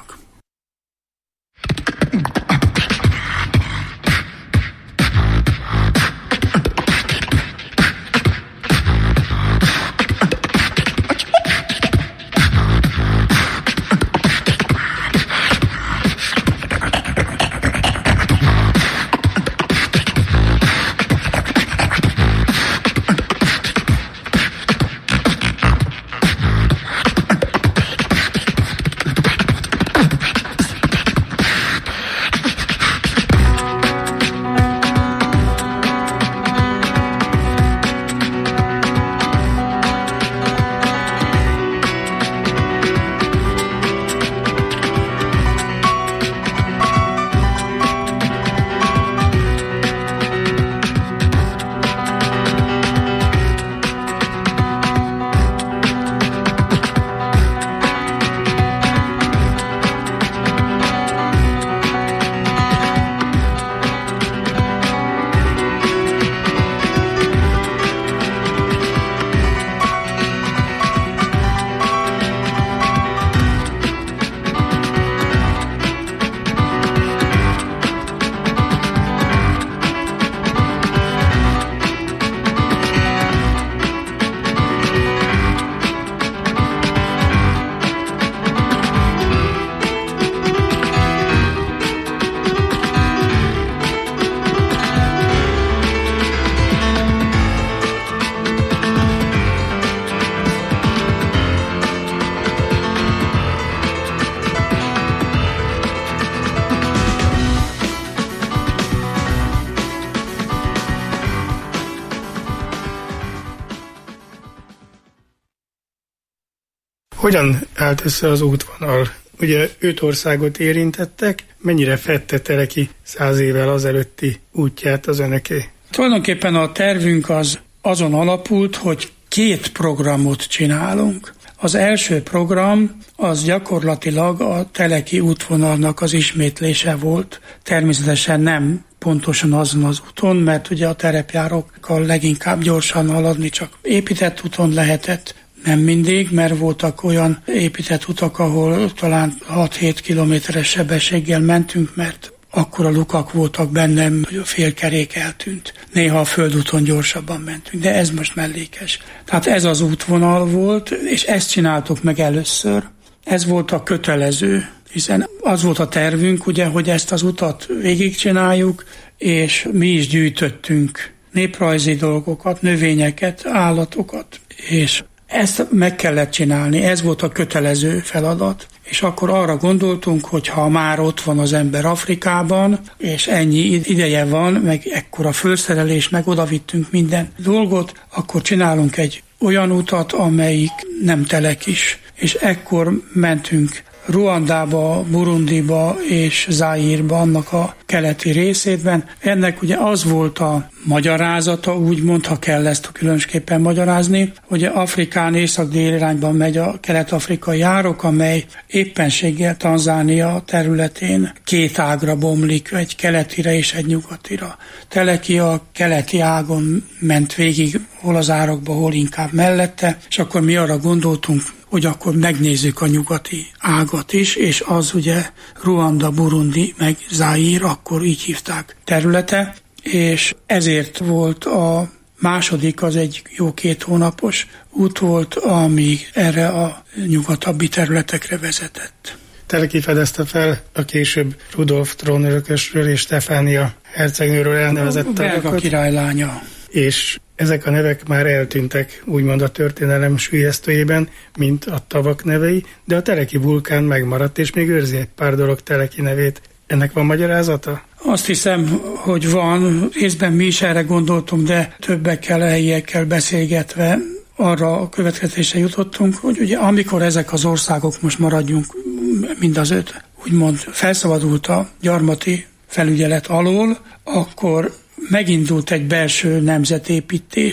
Hogyan állt össze az útvonal? Ugye öt országot érintettek, mennyire fedte Teleki száz évvel azelőtti útját az öneké? Tulajdonképpen a tervünk az azon alapult, hogy két programot csinálunk. Az első program az gyakorlatilag a Teleki útvonalnak az ismétlése volt. Természetesen nem pontosan azon az úton, mert ugye a terepjárókkal leginkább gyorsan haladni csak épített úton lehetett. Nem mindig, mert voltak olyan épített utak, ahol talán hat-hét kilométeres sebességgel mentünk, mert akkora lukak voltak bennem, hogy a félkerék eltűnt. Néha a földúton gyorsabban mentünk, de ez most mellékes. Tehát ez az útvonal volt, és ezt csináltuk meg először. Ez volt a kötelező, hiszen az volt a tervünk, ugye, hogy ezt az utat végigcsináljuk, és mi is gyűjtöttünk néprajzi dolgokat, növényeket, állatokat, és ezt meg kellett csinálni, ez volt a kötelező feladat, és akkor arra gondoltunk, hogy ha már ott van az ember Afrikában, és ennyi ideje van, meg ekkora felszerelés, meg oda vittünk minden dolgot, akkor csinálunk egy olyan utat, amelyik nem telekis. És ekkor mentünk Ruandába, Burundiba és Zaírba, annak a keleti részében. Ennek ugye az volt a magyarázata, úgymond, ha kell ezt különösképpen magyarázni, hogy Afrikán észak-dél irányban megy a kelet-afrikai árok, amely éppenséggel Tanzánia területén két ágra bomlik, egy keletire és egy nyugatira. Teleki a keleti ágon ment végig, hol az árokba, hol inkább mellette, és akkor mi arra gondoltunk, hogy akkor megnézzük a nyugati ágat is, és az ugye Ruanda, Burundi, meg Zaír, akkor így hívták területe, és ezért volt a második, az egy jó két hónapos út volt, ami erre a nyugatabbi területekre vezetett. Teleki fedezte fel a később Rudolf trónörökösről és Stefánia hercegnőről elnevezett tavakat. Belga királylánya. És ezek a nevek már eltűntek, úgymond a történelem süllyesztőjében, mint a tavak nevei, de a Teleki vulkán megmaradt, és még őrzi egy pár dolog Teleki nevét. Ennek van magyarázata? Azt hiszem, hogy van. Részben mi is erre gondoltunk, de többekkel, helyiekkel beszélgetve arra a következésre jutottunk, hogy ugye amikor ezek az országok, most maradjunk mind az öt, úgymond felszabadult a gyarmati felügyelet alól, akkor megindult egy belső nemzetépítés.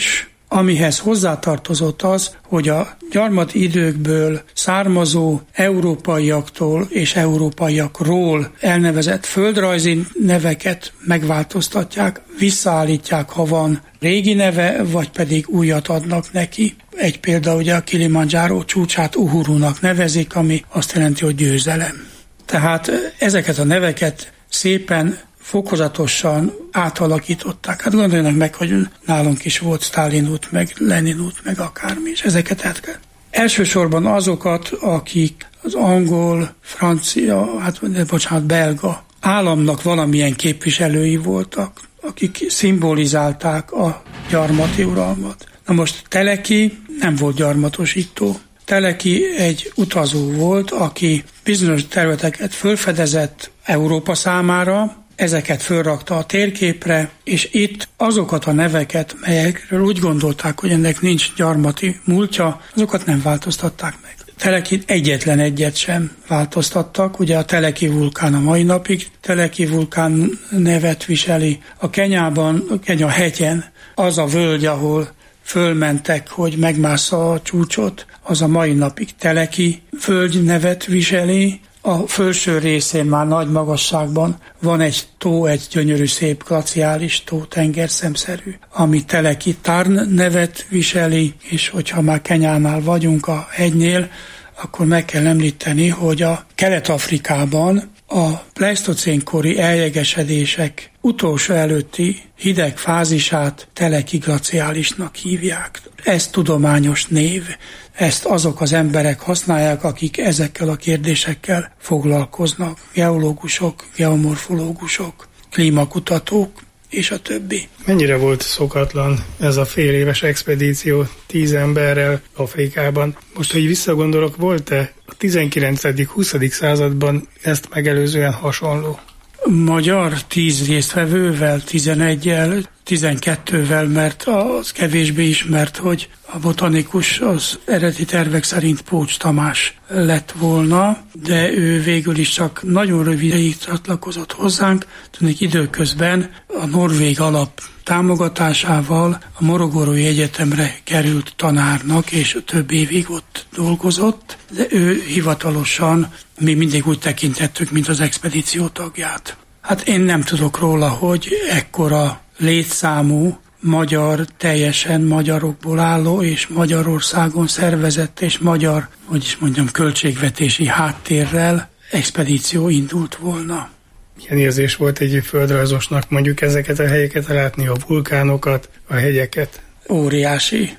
amihez hozzátartozott az, hogy a gyarmati időkből származó európaiaktól és európaiakról elnevezett földrajzi neveket megváltoztatják, visszaállítják, ha van régi neve, vagy pedig újat adnak neki. Egy példa, ugye a Kilimanjaro csúcsát Uhurunak nevezik, ami azt jelenti, hogy győzelem. Tehát ezeket a neveket szépen fokozatosan átalakították. Hát gondoljanak meg, hogy nálunk is volt Sztálin út, meg Lenin út, meg akármi, és ezeket át kell. Elsősorban azokat, akik az angol, francia, hát bocsánat, belga államnak valamilyen képviselői voltak, akik szimbolizálták a gyarmati uralmat. Na most Teleki nem volt gyarmatosító. Teleki egy utazó volt, aki bizonyos területeket fölfedezett Európa számára, ezeket fölrakta a térképre, és itt azokat a neveket, melyekről úgy gondolták, hogy ennek nincs gyarmati múltja, azokat nem változtatták meg. Teleki egyetlen egyet sem változtattak, ugye a Teleki vulkán a mai napig Teleki vulkán nevet viseli. A Kenyában, a Kenya hegyen az a völgy, ahol fölmentek, hogy megmássza a csúcsot, az a mai napig Teleki völgy nevet viseli. A felső részén már nagy magasságban van egy tó, egy gyönyörű szép glaciális tó, tengerszemszerű, ami Teleki Tarn nevet viseli, és hogyha már Kenyánál vagyunk a hegynél, akkor meg kell említeni, hogy a Kelet-Afrikában a pleisztocénkori eljegesedések utolsó előtti hideg fázisát Teleki glaciálisnak hívják. Ez tudományos név. Ezt azok az emberek használják, akik ezekkel a kérdésekkel foglalkoznak. Geológusok, geomorfológusok, klímakutatók és a többi. Mennyire volt szokatlan ez a fél éves expedíció tíz emberrel Afrikában? Most, hogy visszagondolok, volt-e a tizenkilencedik-huszadik században ezt megelőzően hasonló? Magyar tíz résztvevővel, tizeneggyel, tizenkettővel, mert az kevésbé ismert, hogy a botanikus az eredeti tervek szerint Pócs Tamás lett volna, de ő végül is csak nagyon rövid csatlakozott hozzánk. Tudnék, időközben a norvég alap támogatásával a Morogórói Egyetemre került tanárnak, és több évig ott dolgozott, de ő hivatalosan mi mindig úgy tekintettük, mint az expedíció tagját. Hát én nem tudok róla, hogy ekkora létszámú magyar, teljesen magyarokból álló és Magyarországon szervezett és magyar, hogy is mondjam, költségvetési háttérrel expedíció indult volna. Milyen érzés volt egy földrajzosnak mondjuk ezeket a helyeket látni, a vulkánokat, a hegyeket? Óriási.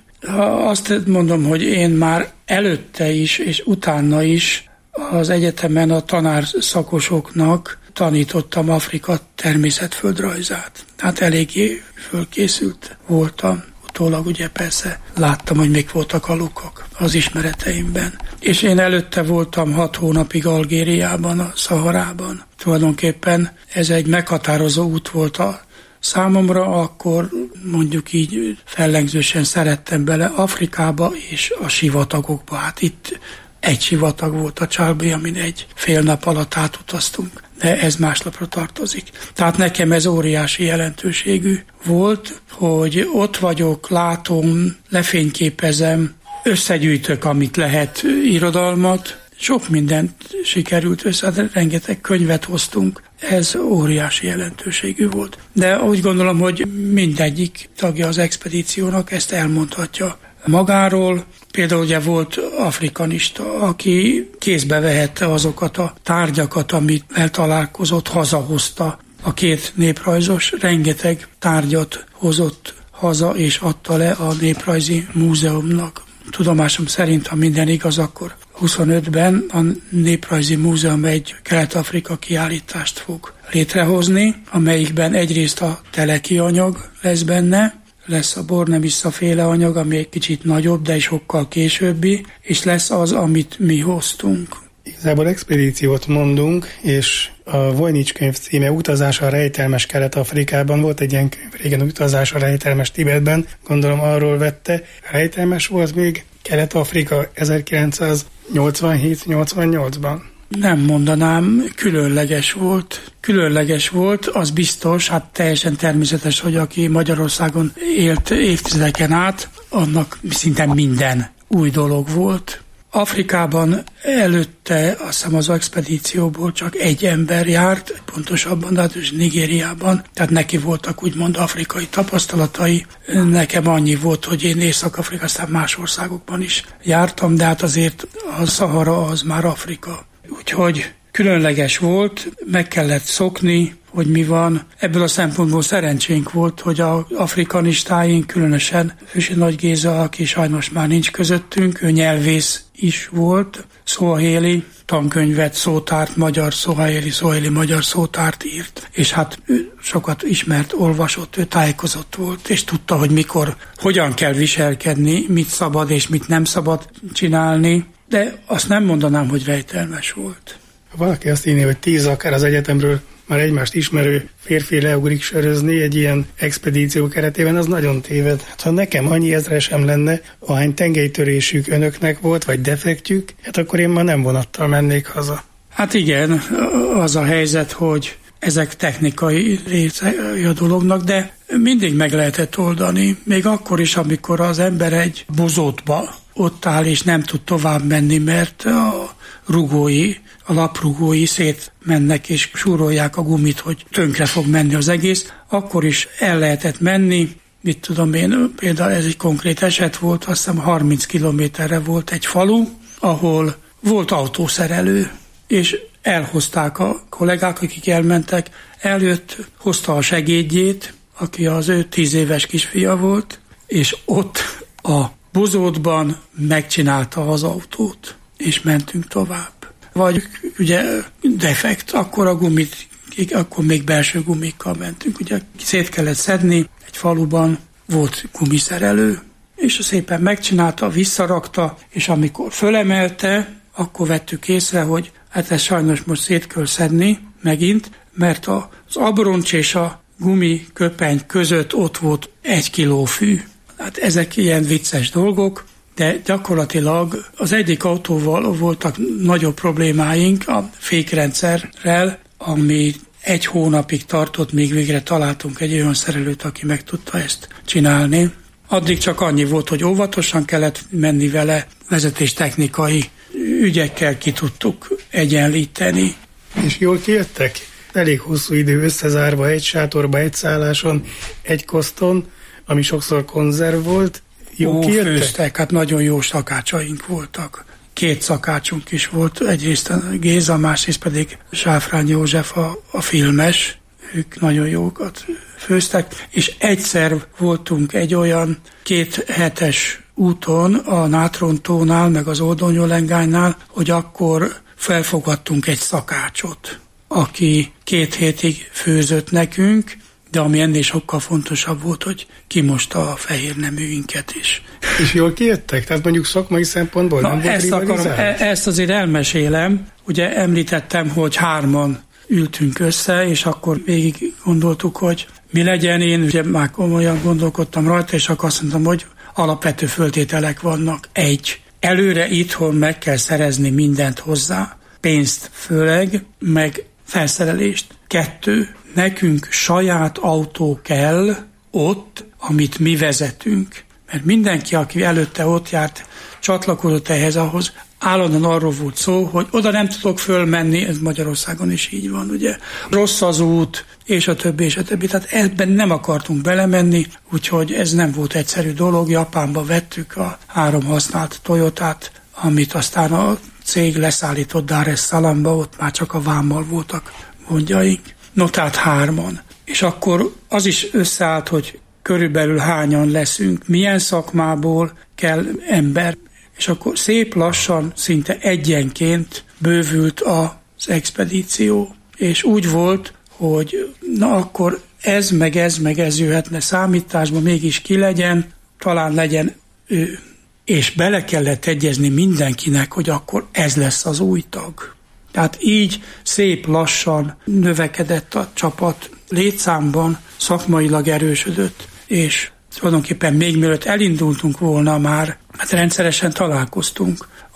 Azt mondom, hogy én már előtte is és utána is az egyetemen a tanárszakosoknak tanítottam Afrika természetföldrajzát. Tehát eléggé fölkészült voltam. Utólag ugye persze láttam, hogy még voltak a lukak az ismereteimben. És én előtte voltam hat hónapig Algériában, a Szaharában. Tulajdonképpen ez egy meghatározó út volt a számomra, akkor mondjuk így fellengzősen szerettem bele Afrikába és a sivatagokba. Hát itt egy sivatag volt a Csalbi, amin egy fél nap alatt átutaztunk, de ez másnapra tartozik. Tehát nekem ez óriási jelentőségű volt, hogy ott vagyok, látom, lefényképezem, összegyűjtök, amit lehet irodalmat, sok mindent sikerült össze, rengeteg könyvet hoztunk, ez óriási jelentőségű volt. De úgy gondolom, hogy mindegyik tagja az expedíciónak ezt elmondhatja magáról. Például ugye volt afrikanista, aki kézbe vehette azokat a tárgyakat, amit találkozott, hazahozta. A két néprajzos rengeteg tárgyat hozott haza, és adta le a Néprajzi Múzeumnak. Tudomásom szerint, ha minden igaz, akkor huszonötben a Néprajzi Múzeum egy Kelet-Afrika kiállítást fog létrehozni, amelyikben egyrészt a teleki anyag lesz benne, lesz a Bornemisza féle anyag, ami egy kicsit nagyobb, de is sokkal későbbi, és lesz az, amit mi hoztunk. Igazából expedíciót mondunk, és a Voynich könyv címe Utazás a rejtelmes Kelet-Afrikában, volt egy ilyen könyv régen, Utazás a rejtelmes Tibetben, gondolom arról vette. Rejtelmes volt még Kelet-Afrika ezerkilencszáznyolcvanhét nyolcvannyolcban? Nem mondanám, különleges volt. Különleges volt, az biztos, hát teljesen természetes, hogy aki Magyarországon élt évtizedeken át, annak szinte minden új dolog volt. Afrikában előtte azt hiszem az expedícióból csak egy ember járt, pontosabban, de hát Nigériában, tehát neki voltak úgymond afrikai tapasztalatai. Nekem annyi volt, hogy én Észak-Afrika, aztán más országokban is jártam, de hát azért a Szahara az már Afrika. Úgyhogy különleges volt, meg kellett szokni, hogy mi van. Ebből a szempontból szerencsénk volt, hogy az afrikanistáink, különösen Füsi Nagy Géza, aki sajnos már nincs közöttünk, ő nyelvész is volt, szóhéli tankönyvet, szótárt, magyar szóhéli, szóhéli magyar szótárt írt, és hát ő sokat ismert, olvasott, ő tájékozott volt, és tudta, hogy mikor, hogyan kell viselkedni, mit szabad és mit nem szabad csinálni, de azt nem mondanám, hogy rejtelmes volt. Valaki azt írja, hogy tíz akár az egyetemről már egymást ismerő férfi leugrik sörözni egy ilyen expedíció keretében, az nagyon téved. Hát, ha nekem annyi ezre sem lenne, ahány tengelytörésük önöknek volt, vagy defektjük, hát akkor én már nem vonattal mennék haza. Hát igen, az a helyzet, hogy ezek technikai része a dolognak, de mindig meg lehetett oldani. Még akkor is, amikor az ember egy bozótba ott áll, és nem tud tovább menni, mert a rugói, a laprugói szétmennek és súrolják a gumit, hogy tönkre fog menni az egész, akkor is el lehetett menni. Mit tudom én, például ez egy konkrét eset volt, azt hiszem harminc kilométerre volt egy falu, ahol volt autószerelő, és elhozták a kollégák, akik elmentek, eljött, hozta a segédjét, aki az ő tíz éves kisfia volt, és ott a bozótban megcsinálta az autót, és mentünk tovább. Vagy ugye defekt, akkor a gumit, akkor még belső gumikkal mentünk. Ugye szét kellett szedni, egy faluban volt gumiszerelő, és szépen megcsinálta, visszarakta, és amikor fölemelte, akkor vettük észre, hogy hát ez sajnos most szét kell szedni megint, mert az abroncs és a gumi köpeny között ott volt egy kiló fű. Hát ezek ilyen vicces dolgok, de gyakorlatilag az egyik autóval voltak nagyobb problémáink a fékrendszerrel, ami egy hónapig tartott, míg végre találtunk egy olyan szerelőt, aki meg tudta ezt csinálni. Addig csak annyi volt, hogy óvatosan kellett menni vele, vezetéstechnikai ügyekkel ki tudtuk egyenlíteni. És jól kijöttek? Elég hosszú idő összezárva egy sátorba, egy szálláson, egy koszton, ami sokszor konzerv volt. Jó kijöttek? Főztek, hát nagyon jó szakácsaink voltak. Két szakácsunk is volt, egyrészt a Géza, másrészt pedig Sáfrány József a, a filmes, ők nagyon jókat főztek, és egyszer voltunk egy olyan két hetes úton a Nátrontónál, meg az Oldonyolengánynál, hogy akkor felfogadtunk egy szakácsot, aki két hétig főzött nekünk, de ami ennél sokkal fontosabb volt, hogy kimosta a fehér neműinket is. És jól kijöttek? Tehát mondjuk szakmai szempontból Na, nem volt ezt, akarom, e- ezt azért elmesélem. Ugye említettem, hogy hárman ültünk össze, és akkor végig gondoltuk, hogy mi legyen. Én ugye már komolyan gondolkodtam rajta, és akkor azt mondtam, hogy alapvető föltételek vannak. Egy, előre itthon meg kell szerezni mindent hozzá, pénzt főleg, meg felszerelést. Kettő, nekünk saját autó kell ott, amit mi vezetünk. Mert mindenki, aki előtte ott járt, csatlakozott ehhez, ahhoz állandóan arról volt szó, hogy oda nem tudok fölmenni, ez Magyarországon is így van, ugye. Rossz az út, és a többi, és a többi. Tehát ebben nem akartunk belemenni, úgyhogy ez nem volt egyszerű dolog. Japánba vettük a három használt Toyotát, amit aztán a cég leszállított Dar es Salaamba, ott már csak a vámmal voltak gondjaink. No, tehát hárman. És akkor az is összeállt, hogy körülbelül hányan leszünk, milyen szakmából kell ember. És akkor szép lassan, szinte egyenként bővült az expedíció. És úgy volt, hogy na akkor ez, meg ez, meg ez jöhetne számításba, mégis ki legyen, talán legyen ő. És bele kellett egyezni mindenkinek, hogy akkor ez lesz az új tag. Tehát így szép lassan növekedett a csapat létszámban, szakmailag erősödött, és tulajdonképpen még mielőtt elindultunk volna már, hát rendszeresen találkoztunk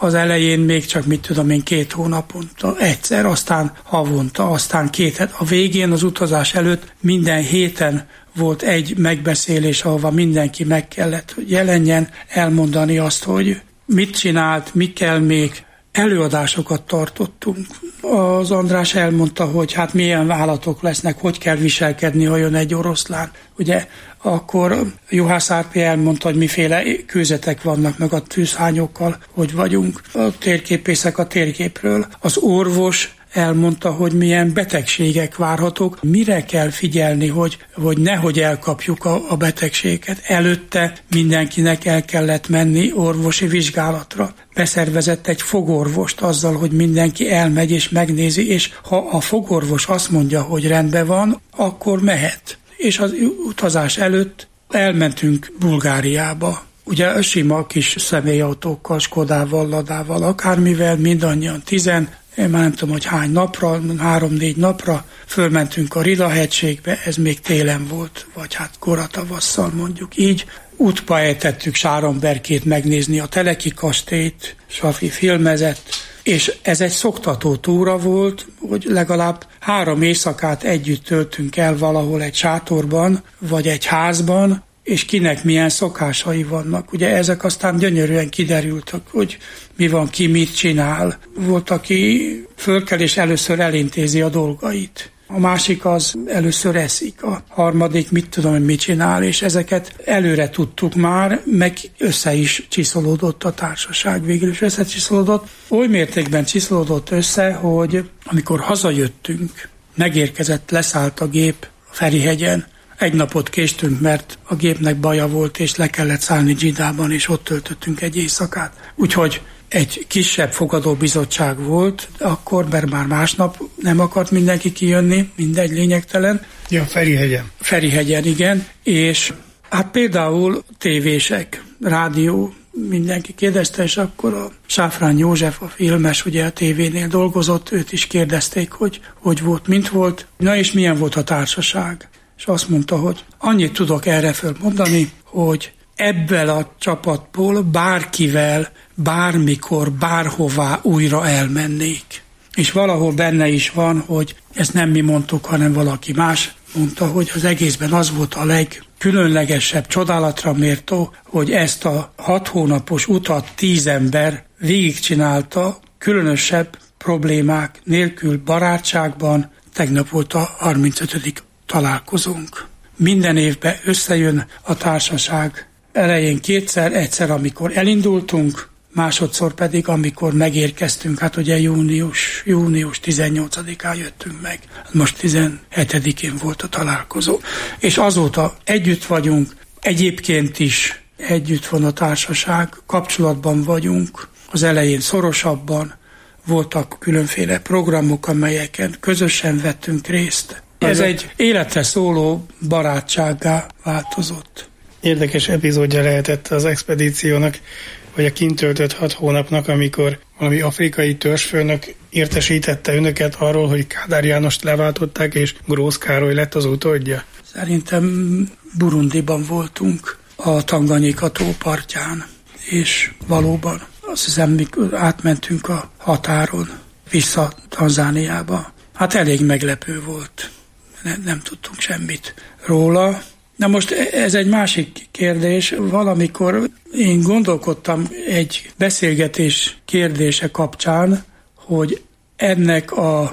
Az elején még csak, mit tudom én, két hónaponta egyszer, aztán havonta, aztán két het. A végén, az utazás előtt minden héten volt egy megbeszélés, ahova mindenki meg kellett, hogy jelenjen, elmondani azt, hogy mit csinált, mi kell még. Előadásokat tartottunk. Az András elmondta, hogy hát milyen állatok lesznek, hogy kell viselkedni, ha jön egy oroszlán. Ugye akkor Juhász Árpi elmondta, hogy miféle kőzetek vannak, meg a tűzhányokkal, hogy vagyunk. A térképészek a térképről. Az orvos elmondta, hogy milyen betegségek várhatók, mire kell figyelni, hogy, hogy nehogy elkapjuk a, a betegséget. Előtte mindenkinek el kellett menni orvosi vizsgálatra. Beszervezett egy fogorvost azzal, hogy mindenki elmegy és megnézi, és ha a fogorvos azt mondja, hogy rendben van, akkor mehet. És az utazás előtt elmentünk Bulgáriába. Ugye sima kis személyautókkal, Skodával, Ladával, akármivel, mindannyian tizen, én már nem tudom, hogy hány napra, három-négy napra fölmentünk a Rila-hegységbe, ez még télen volt, vagy hát koratavasszal mondjuk így. Útba ejtettük Sáronberkét megnézni a Teleki kastélyt, Safi filmezett, és ez egy szoktató túra volt, hogy legalább három éjszakát együtt töltünk el valahol egy sátorban, vagy egy házban, és kinek milyen szokásai vannak. Ugye ezek aztán gyönyörűen kiderültek, hogy mi van, ki mit csinál. Volt, aki fölkel és először elintézi a dolgait. A másik az először eszik, a harmadik mit tudom, hogy mit csinál, és ezeket előre tudtuk már, meg össze is csiszolódott a társaság, végül is összecsiszolódott. Oly mértékben csiszolódott össze, hogy amikor hazajöttünk, megérkezett, leszállt a gép a Ferihegyen. Egy napot késtünk, mert a gépnek baja volt, és le kellett szállni Dzsidában, és ott töltöttünk egy éjszakát. Úgyhogy egy kisebb fogadóbizottság volt, akkor, mert már másnap nem akart mindenki kijönni, mindegy, lényegtelen. Ja, Ferihegyen. Ferihegyen, igen. És hát például tévések, rádió, mindenki kérdezte, és akkor a Sáfrán József, a filmes, ugye a tévénél dolgozott, őt is kérdezték, hogy hogy volt, mint volt. Na és milyen volt a társaság? És azt mondta, hogy annyit tudok erre fölmondani, hogy ebből a csapatból bárkivel, bármikor, bárhová újra elmennék. És valahol benne is van, hogy ezt nem mi mondtuk, hanem valaki más mondta, hogy az egészben az volt a legkülönlegesebb, csodálatra méltó, hogy ezt a hat hónapos utat tíz ember végigcsinálta, különösebb problémák nélkül, barátságban. Tegnap volt a harmincötödik találkozónk. Minden évben összejön a társaság, elején kétszer, egyszer, amikor elindultunk, másodszor pedig, amikor megérkeztünk, hát ugye június, június tizennyolcadikán jöttünk meg. Most tizenhetedikén volt a találkozó. És azóta együtt vagyunk, egyébként is együtt van a társaság, kapcsolatban vagyunk, az elején szorosabban, voltak különféle programok, amelyeken közösen vettünk részt. Ez egy életre szóló barátsággá változott. Érdekes epizódja lehetett az expedíciónak, vagy a kint töltött hat hónapnak, amikor valami afrikai törzsfőnök értesítette önöket arról, hogy Kádár Jánost leváltották, és Grósz Károly lett az utódja? Szerintem Burundiban voltunk, a Tanganyika tó partján, és valóban azt hiszem, mikor átmentünk a határon vissza Tanzániába, hát elég meglepő volt. Nem, nem tudtunk semmit róla. Na most ez egy másik kérdés. Valamikor én gondolkodtam egy beszélgetés kérdése kapcsán, hogy ennek az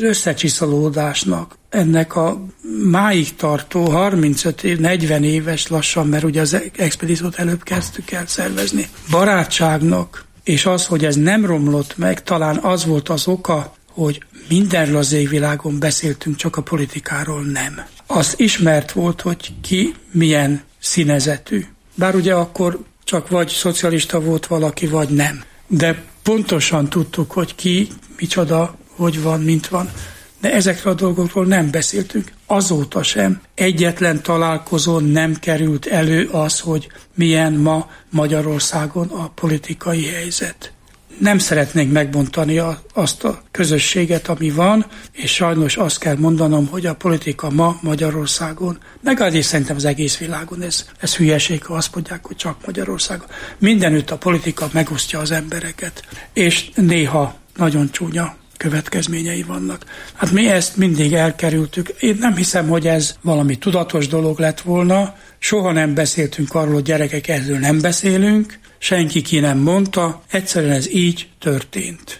összecsiszolódásnak, ennek a máig tartó harmincöt-negyven éves lassan, mert ugye az expedíciót előbb kezdtük el szervezni, barátságnak, és az, hogy ez nem romlott meg, talán az volt az oka, hogy mindenről az égvilágon beszéltünk, csak a politikáról nem. Az ismert volt, hogy ki milyen színezetű. Bár ugye akkor csak vagy szocialista volt valaki, vagy nem. De pontosan tudtuk, hogy ki, micsoda, hogy van, mint van. De ezekről a dolgokról nem beszéltünk. Azóta sem egyetlen találkozón nem került elő az, hogy milyen ma Magyarországon a politikai helyzet. Nem szeretnénk megbontani a, azt a közösséget, ami van, és sajnos azt kell mondanom, hogy a politika ma Magyarországon, meg azért szerintem az egész világon, ez, ez hülyeség, ha azt mondják, hogy csak Magyarországon. Mindenütt a politika megosztja az embereket, és néha nagyon csúnya következményei vannak. Hát mi ezt mindig elkerültük. Én nem hiszem, hogy ez valami tudatos dolog lett volna. Soha nem beszéltünk arról, hogy gyerekek, erről nem beszélünk. Senki ki nem mondta. Egyszerűen ez így történt.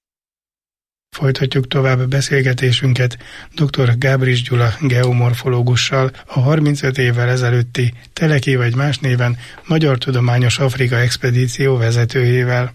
Folytatjuk tovább beszélgetésünket dr. Gábris Gyula geomorfológussal, a harmincöt évvel ezelőtti Teleki vagy más néven Magyar Tudományos Afrika Expedíció vezetőjével.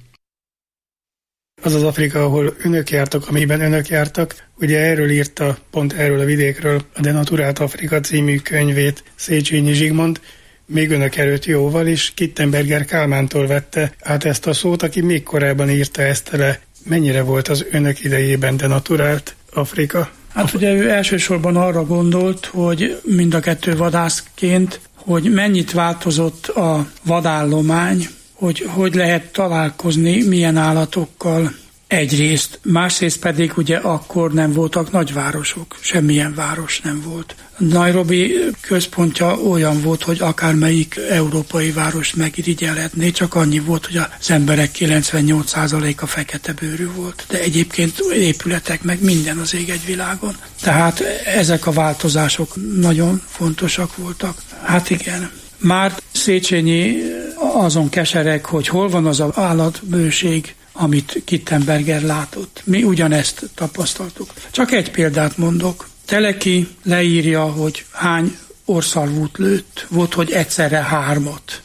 Az az Afrika, ahol önök jártak, amiben önök jártak, ugye erről írta, pont erről a vidékről a Denaturált Afrika című könyvét Széchenyi Zsigmond, még önök előtt jóval, és Kittenberger Kálmántól vette át ezt a szót, aki még korábban írta ezt le. Mennyire volt az önök idejében denaturált Afrika? Hát ugye ő elsősorban arra gondolt, hogy mind a kettő vadászként, hogy mennyit változott a vadállomány, hogy hogy lehet találkozni milyen állatokkal egyrészt, másrészt pedig ugye akkor nem voltak nagyvárosok, semmilyen város nem volt. Nairobi központja olyan volt, hogy akármelyik európai várost megirigyelhetné, csak annyi volt, hogy az emberek kilencvennyolc százaléka fekete bőrű volt, de egyébként épületek meg minden az ég egy világon. Tehát ezek a változások nagyon fontosak voltak. Hát igen. Már Széchenyi azon kesereg, hogy hol van az az állatbőség, amit Kittenberger látott. Mi ugyanezt tapasztaltuk. Csak egy példát mondok. Teleki leírja, hogy hány orszarvút lőtt. Volt, hogy egyszerre hármat.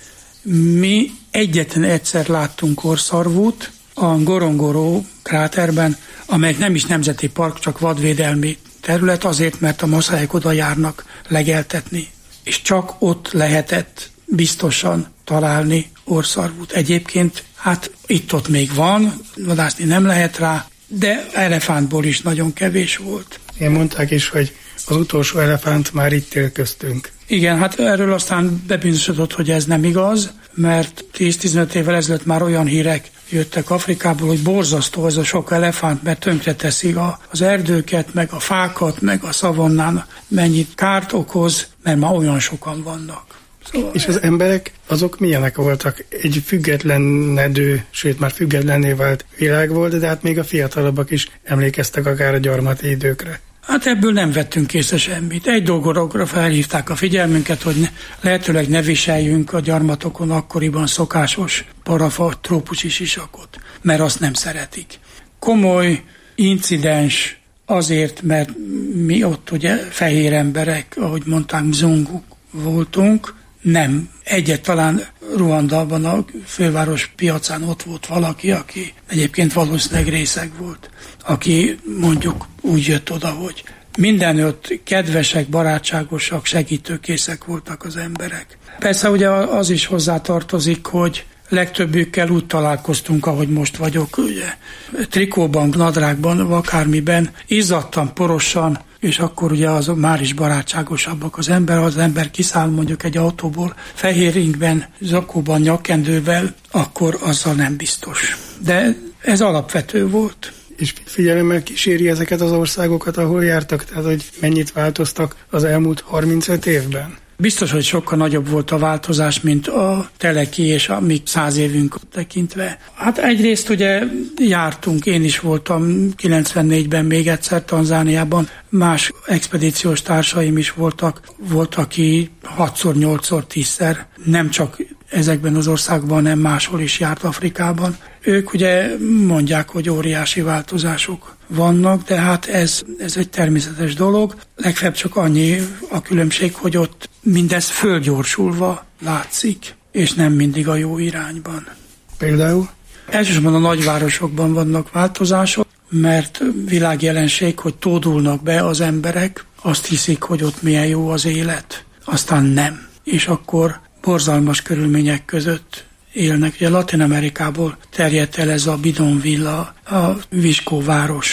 Mi egyetlen egyszer láttunk orszarvút a Ngorongoro kráterben, amely nem is nemzeti park, csak vadvédelmi terület, azért, mert a maszályok oda járnak legeltetni. És csak ott lehetett biztosan találni orszarvút. Egyébként hát itt-ott még van, vadászni nem lehet rá, de elefántból is nagyon kevés volt. Én mondták is, hogy az utolsó elefánt már itt él köztünk. Igen, hát erről aztán bebizonyosodott, hogy ez nem igaz, mert tíz-tizenöt évvel ezelőtt már olyan hírek jöttek Afrikából, hogy borzasztó ez a sok elefánt, mert tönkreteszi az erdőket, meg a fákat, meg a szavannán mennyit kárt okoz, mert már olyan sokan vannak. Szóval és az emberek, azok milyenek voltak? Egy függetlenedő, sőt már függetlenné vált világ volt, de hát még a fiatalabbak is emlékeztek akár a gyarmati időkre. Hát ebből nem vettünk észre semmit. Egy dolgokra felhívták a figyelmünket, hogy ne, lehetőleg ne viseljünk a gyarmatokon akkoriban szokásos parafa trópusi sisakot, mert azt nem szeretik. Komoly incidens azért, mert mi ott ugye fehér emberek, ahogy mondták, mzunguk voltunk, nem. Egyet talán Ruandában a főváros piacán ott volt valaki, aki egyébként valószínűleg részeg volt, aki mondjuk úgy jött oda, hogy mindenütt kedvesek, barátságosak, segítőkészek voltak az emberek. Persze ugye az is hozzátartozik, hogy legtöbbükkel úgy találkoztunk, ahogy most vagyok, ugye, trikóban, nadrágban, akármiben, izzadtan, porosan, és akkor ugye az már is barátságosabbak az ember, az ember kiszáll mondjuk egy autóból, fehér ingben, zakóban, nyakkendővel, akkor azzal nem biztos. De ez alapvető volt. És figyelemmel kíséri ezeket az országokat, ahol jártak, tehát hogy mennyit változtak az elmúlt harmincöt évben? Biztos, hogy sokkal nagyobb volt a változás, mint a Teleki és a mi száz évünk tekintve. Hát egyrészt ugye jártunk, én is voltam kilencvennégyben még egyszer Tanzániában, más expedíciós társaim is voltak, volt, aki hatszor, nyolcszor, tízszer, nem csak ezekben az országban, hanem máshol is járt Afrikában. Ők ugye mondják, hogy óriási változások vannak, de hát ez, ez egy természetes dolog. Legfeljebb csak annyi a különbség, hogy ott mindez fölgyorsulva látszik, és nem mindig a jó irányban. Például? Elsősorban a nagyvárosokban vannak változások, mert világjelenség, hogy tódulnak be az emberek, azt hiszik, hogy ott milyen jó az élet, aztán nem. És akkor borzalmas körülmények között élnek. Ugye Latin-Amerikából terjedt el ez a bidonvilla, a Viskó város.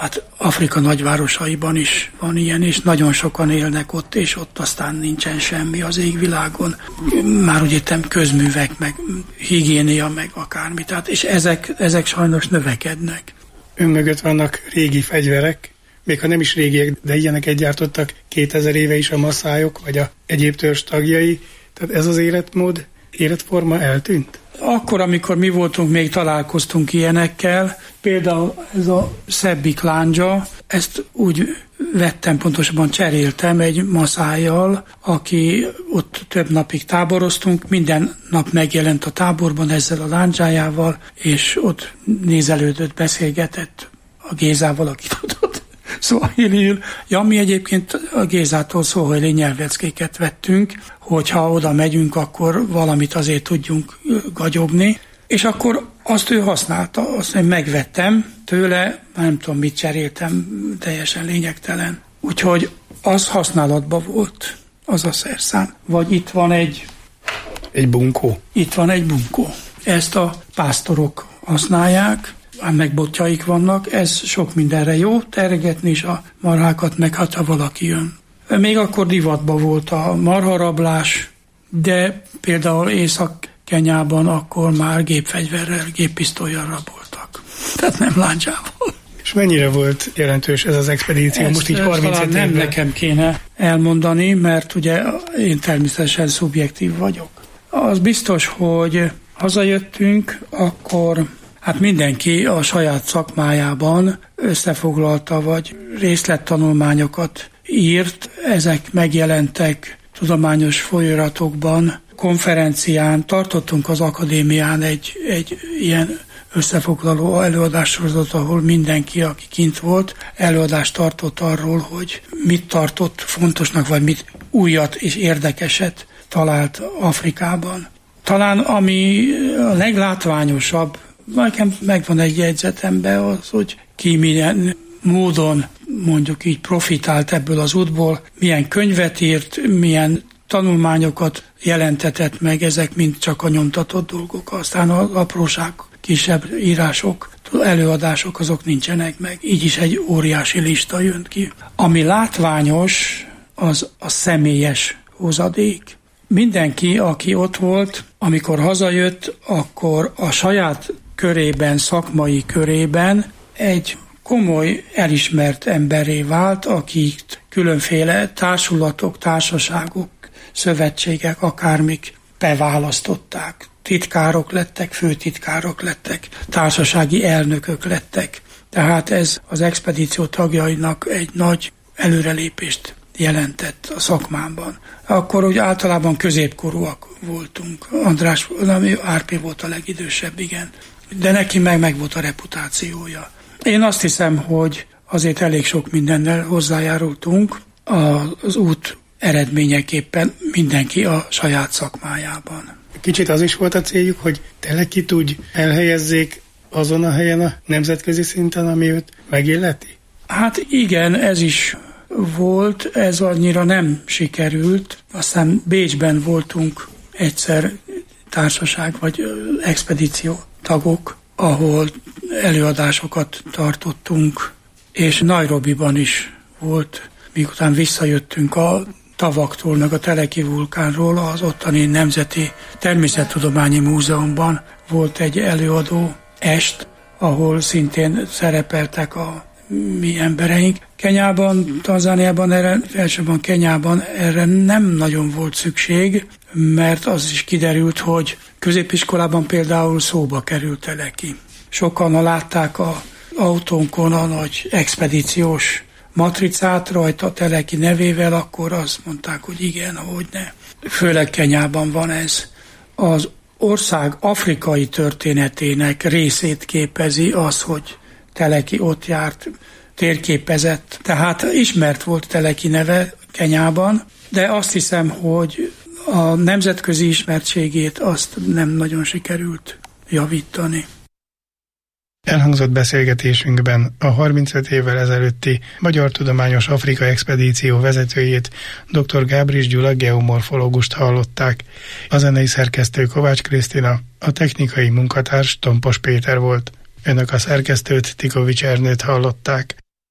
Hát Afrika nagyvárosaiban is van ilyen, és nagyon sokan élnek ott, és ott aztán nincsen semmi az égvilágon. Már úgy értem közművek, meg higiénia, meg akármi. Tehát, és ezek, ezek sajnos növekednek. Ön mögött vannak régi fegyverek, még ha nem is régiek, de ilyeneket gyártottak kétezer éve is a maszájok, vagy a egyéb törzs tagjai. Tehát ez az életmód, életforma eltűnt? Akkor, amikor mi voltunk, még találkoztunk ilyenekkel, például ez a szebbik lándzsa, ezt úgy vettem, pontosabban cseréltem egy maszájjal, aki ott több napig táboroztunk, minden nap megjelent a táborban ezzel a lándzsájával, és ott nézelődött, beszélgetett a Gézával, akit ott szóhiliül. Ja, mi egyébként a Gézától szóhili nyelveckéket vettünk, hogyha oda megyünk, akkor valamit azért tudjunk gagyogni, és akkor azt ő használta, azt én megvettem tőle, nem tudom mit cseréltem, teljesen lényegtelen. Úgyhogy az használatban volt, az a szerszám. Vagy itt van egy... Egy bunkó. Itt van egy bunkó. Ezt a pásztorok használják, meg botjaik vannak, ez sok mindenre jó, tergetni is a marhákat, meg hát ha valaki jön. Még akkor divatban volt a marharablás, de például Észak-Kenyában akkor már gépfegyverrel, géppisztollyal raboltak. Tehát nem lándzsával. És mennyire volt jelentős ez az expedíció? Ezt most így harmincöt nem évben? Nekem kéne elmondani, mert ugye én természetesen szubjektív vagyok. Az biztos, hogy hazajöttünk, akkor hát mindenki a saját szakmájában összefoglalta, vagy részlettanulmányokat írt. Ezek megjelentek tudományos folyóiratokban, konferencián. Tartottunk az akadémián egy, egy ilyen összefoglaló előadássorozatot, ahol mindenki, aki kint volt, előadást tartott arról, hogy mit tartott fontosnak, vagy mit újat és érdekeset talált Afrikában. Talán ami a leglátványosabb, nekem megvan egy jegyzetemben az, hogy ki milyen módon mondjuk így profitált ebből az útból, milyen könyvet írt, milyen tanulmányokat jelentetett meg, ezek mind csak a nyomtatott dolgok. Aztán az apróság, kisebb írások, előadások azok nincsenek meg. Így is egy óriási lista jön ki. Ami látványos, az a személyes hozadék. Mindenki, aki ott volt, amikor hazajött, akkor a saját körében, szakmai körében egy komoly, elismert emberré vált, akik különféle társulatok, társaságok, szövetségek, akármik beválasztották. Titkárok lettek, főtitkárok lettek, társasági elnökök lettek. Tehát ez az expedíció tagjainak egy nagy előrelépést jelentett a szakmában. Akkor úgy általában középkorúak voltunk. András, Árpi volt a legidősebb, igen. De neki meg meg volt a reputációja. Én azt hiszem, hogy azért elég sok mindennel hozzájárultunk az út eredményeképpen, mindenki a saját szakmájában. Kicsit az is volt a céljuk, hogy Telekit úgy elhelyezzék azon a helyen a nemzetközi szinten, ami őt megilleti? Hát igen, ez is volt, ez annyira nem sikerült. Aztán Bécsben voltunk egyszer társaság vagy expedíció tagok, ahol előadásokat tartottunk, és Nairobiban is volt, miután visszajöttünk a tavaktól, meg a Teleki vulkánról, az ottani Nemzeti Természettudományi Múzeumban volt egy előadó est, ahol szintén szerepeltek a mi embereink. Kenyában, Tanzániában, erre, elsősorban Kenyában erre nem nagyon volt szükség, mert az is kiderült, hogy középiskolában például szóba került Teleki. Sokan, ha látták az autónkon a nagy expedíciós matricát rajta Teleki nevével, akkor azt mondták, hogy igen, hogyne. Főleg Kenyában van ez. Az ország afrikai történetének részét képezi az, hogy Teleki ott járt, térképezett. Tehát ismert volt Teleki neve Kenyában, de azt hiszem, hogy a nemzetközi ismertségét azt nem nagyon sikerült javítani. Elhangzott beszélgetésünkben a harmincöt évvel ezelőtti Magyar Tudományos Afrika Expedíció vezetőjét, dr. Gábris Gyula geomorfológust hallották. A zenei szerkesztő Kovács Krisztina, a technikai munkatárs Tompos Péter volt. Önök a szerkesztőt, Tikovics Ernőt hallották.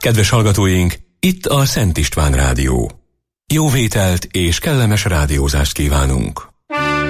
Kedves hallgatóink, itt a Szent István Rádió. Jó vételt és kellemes rádiózást kívánunk!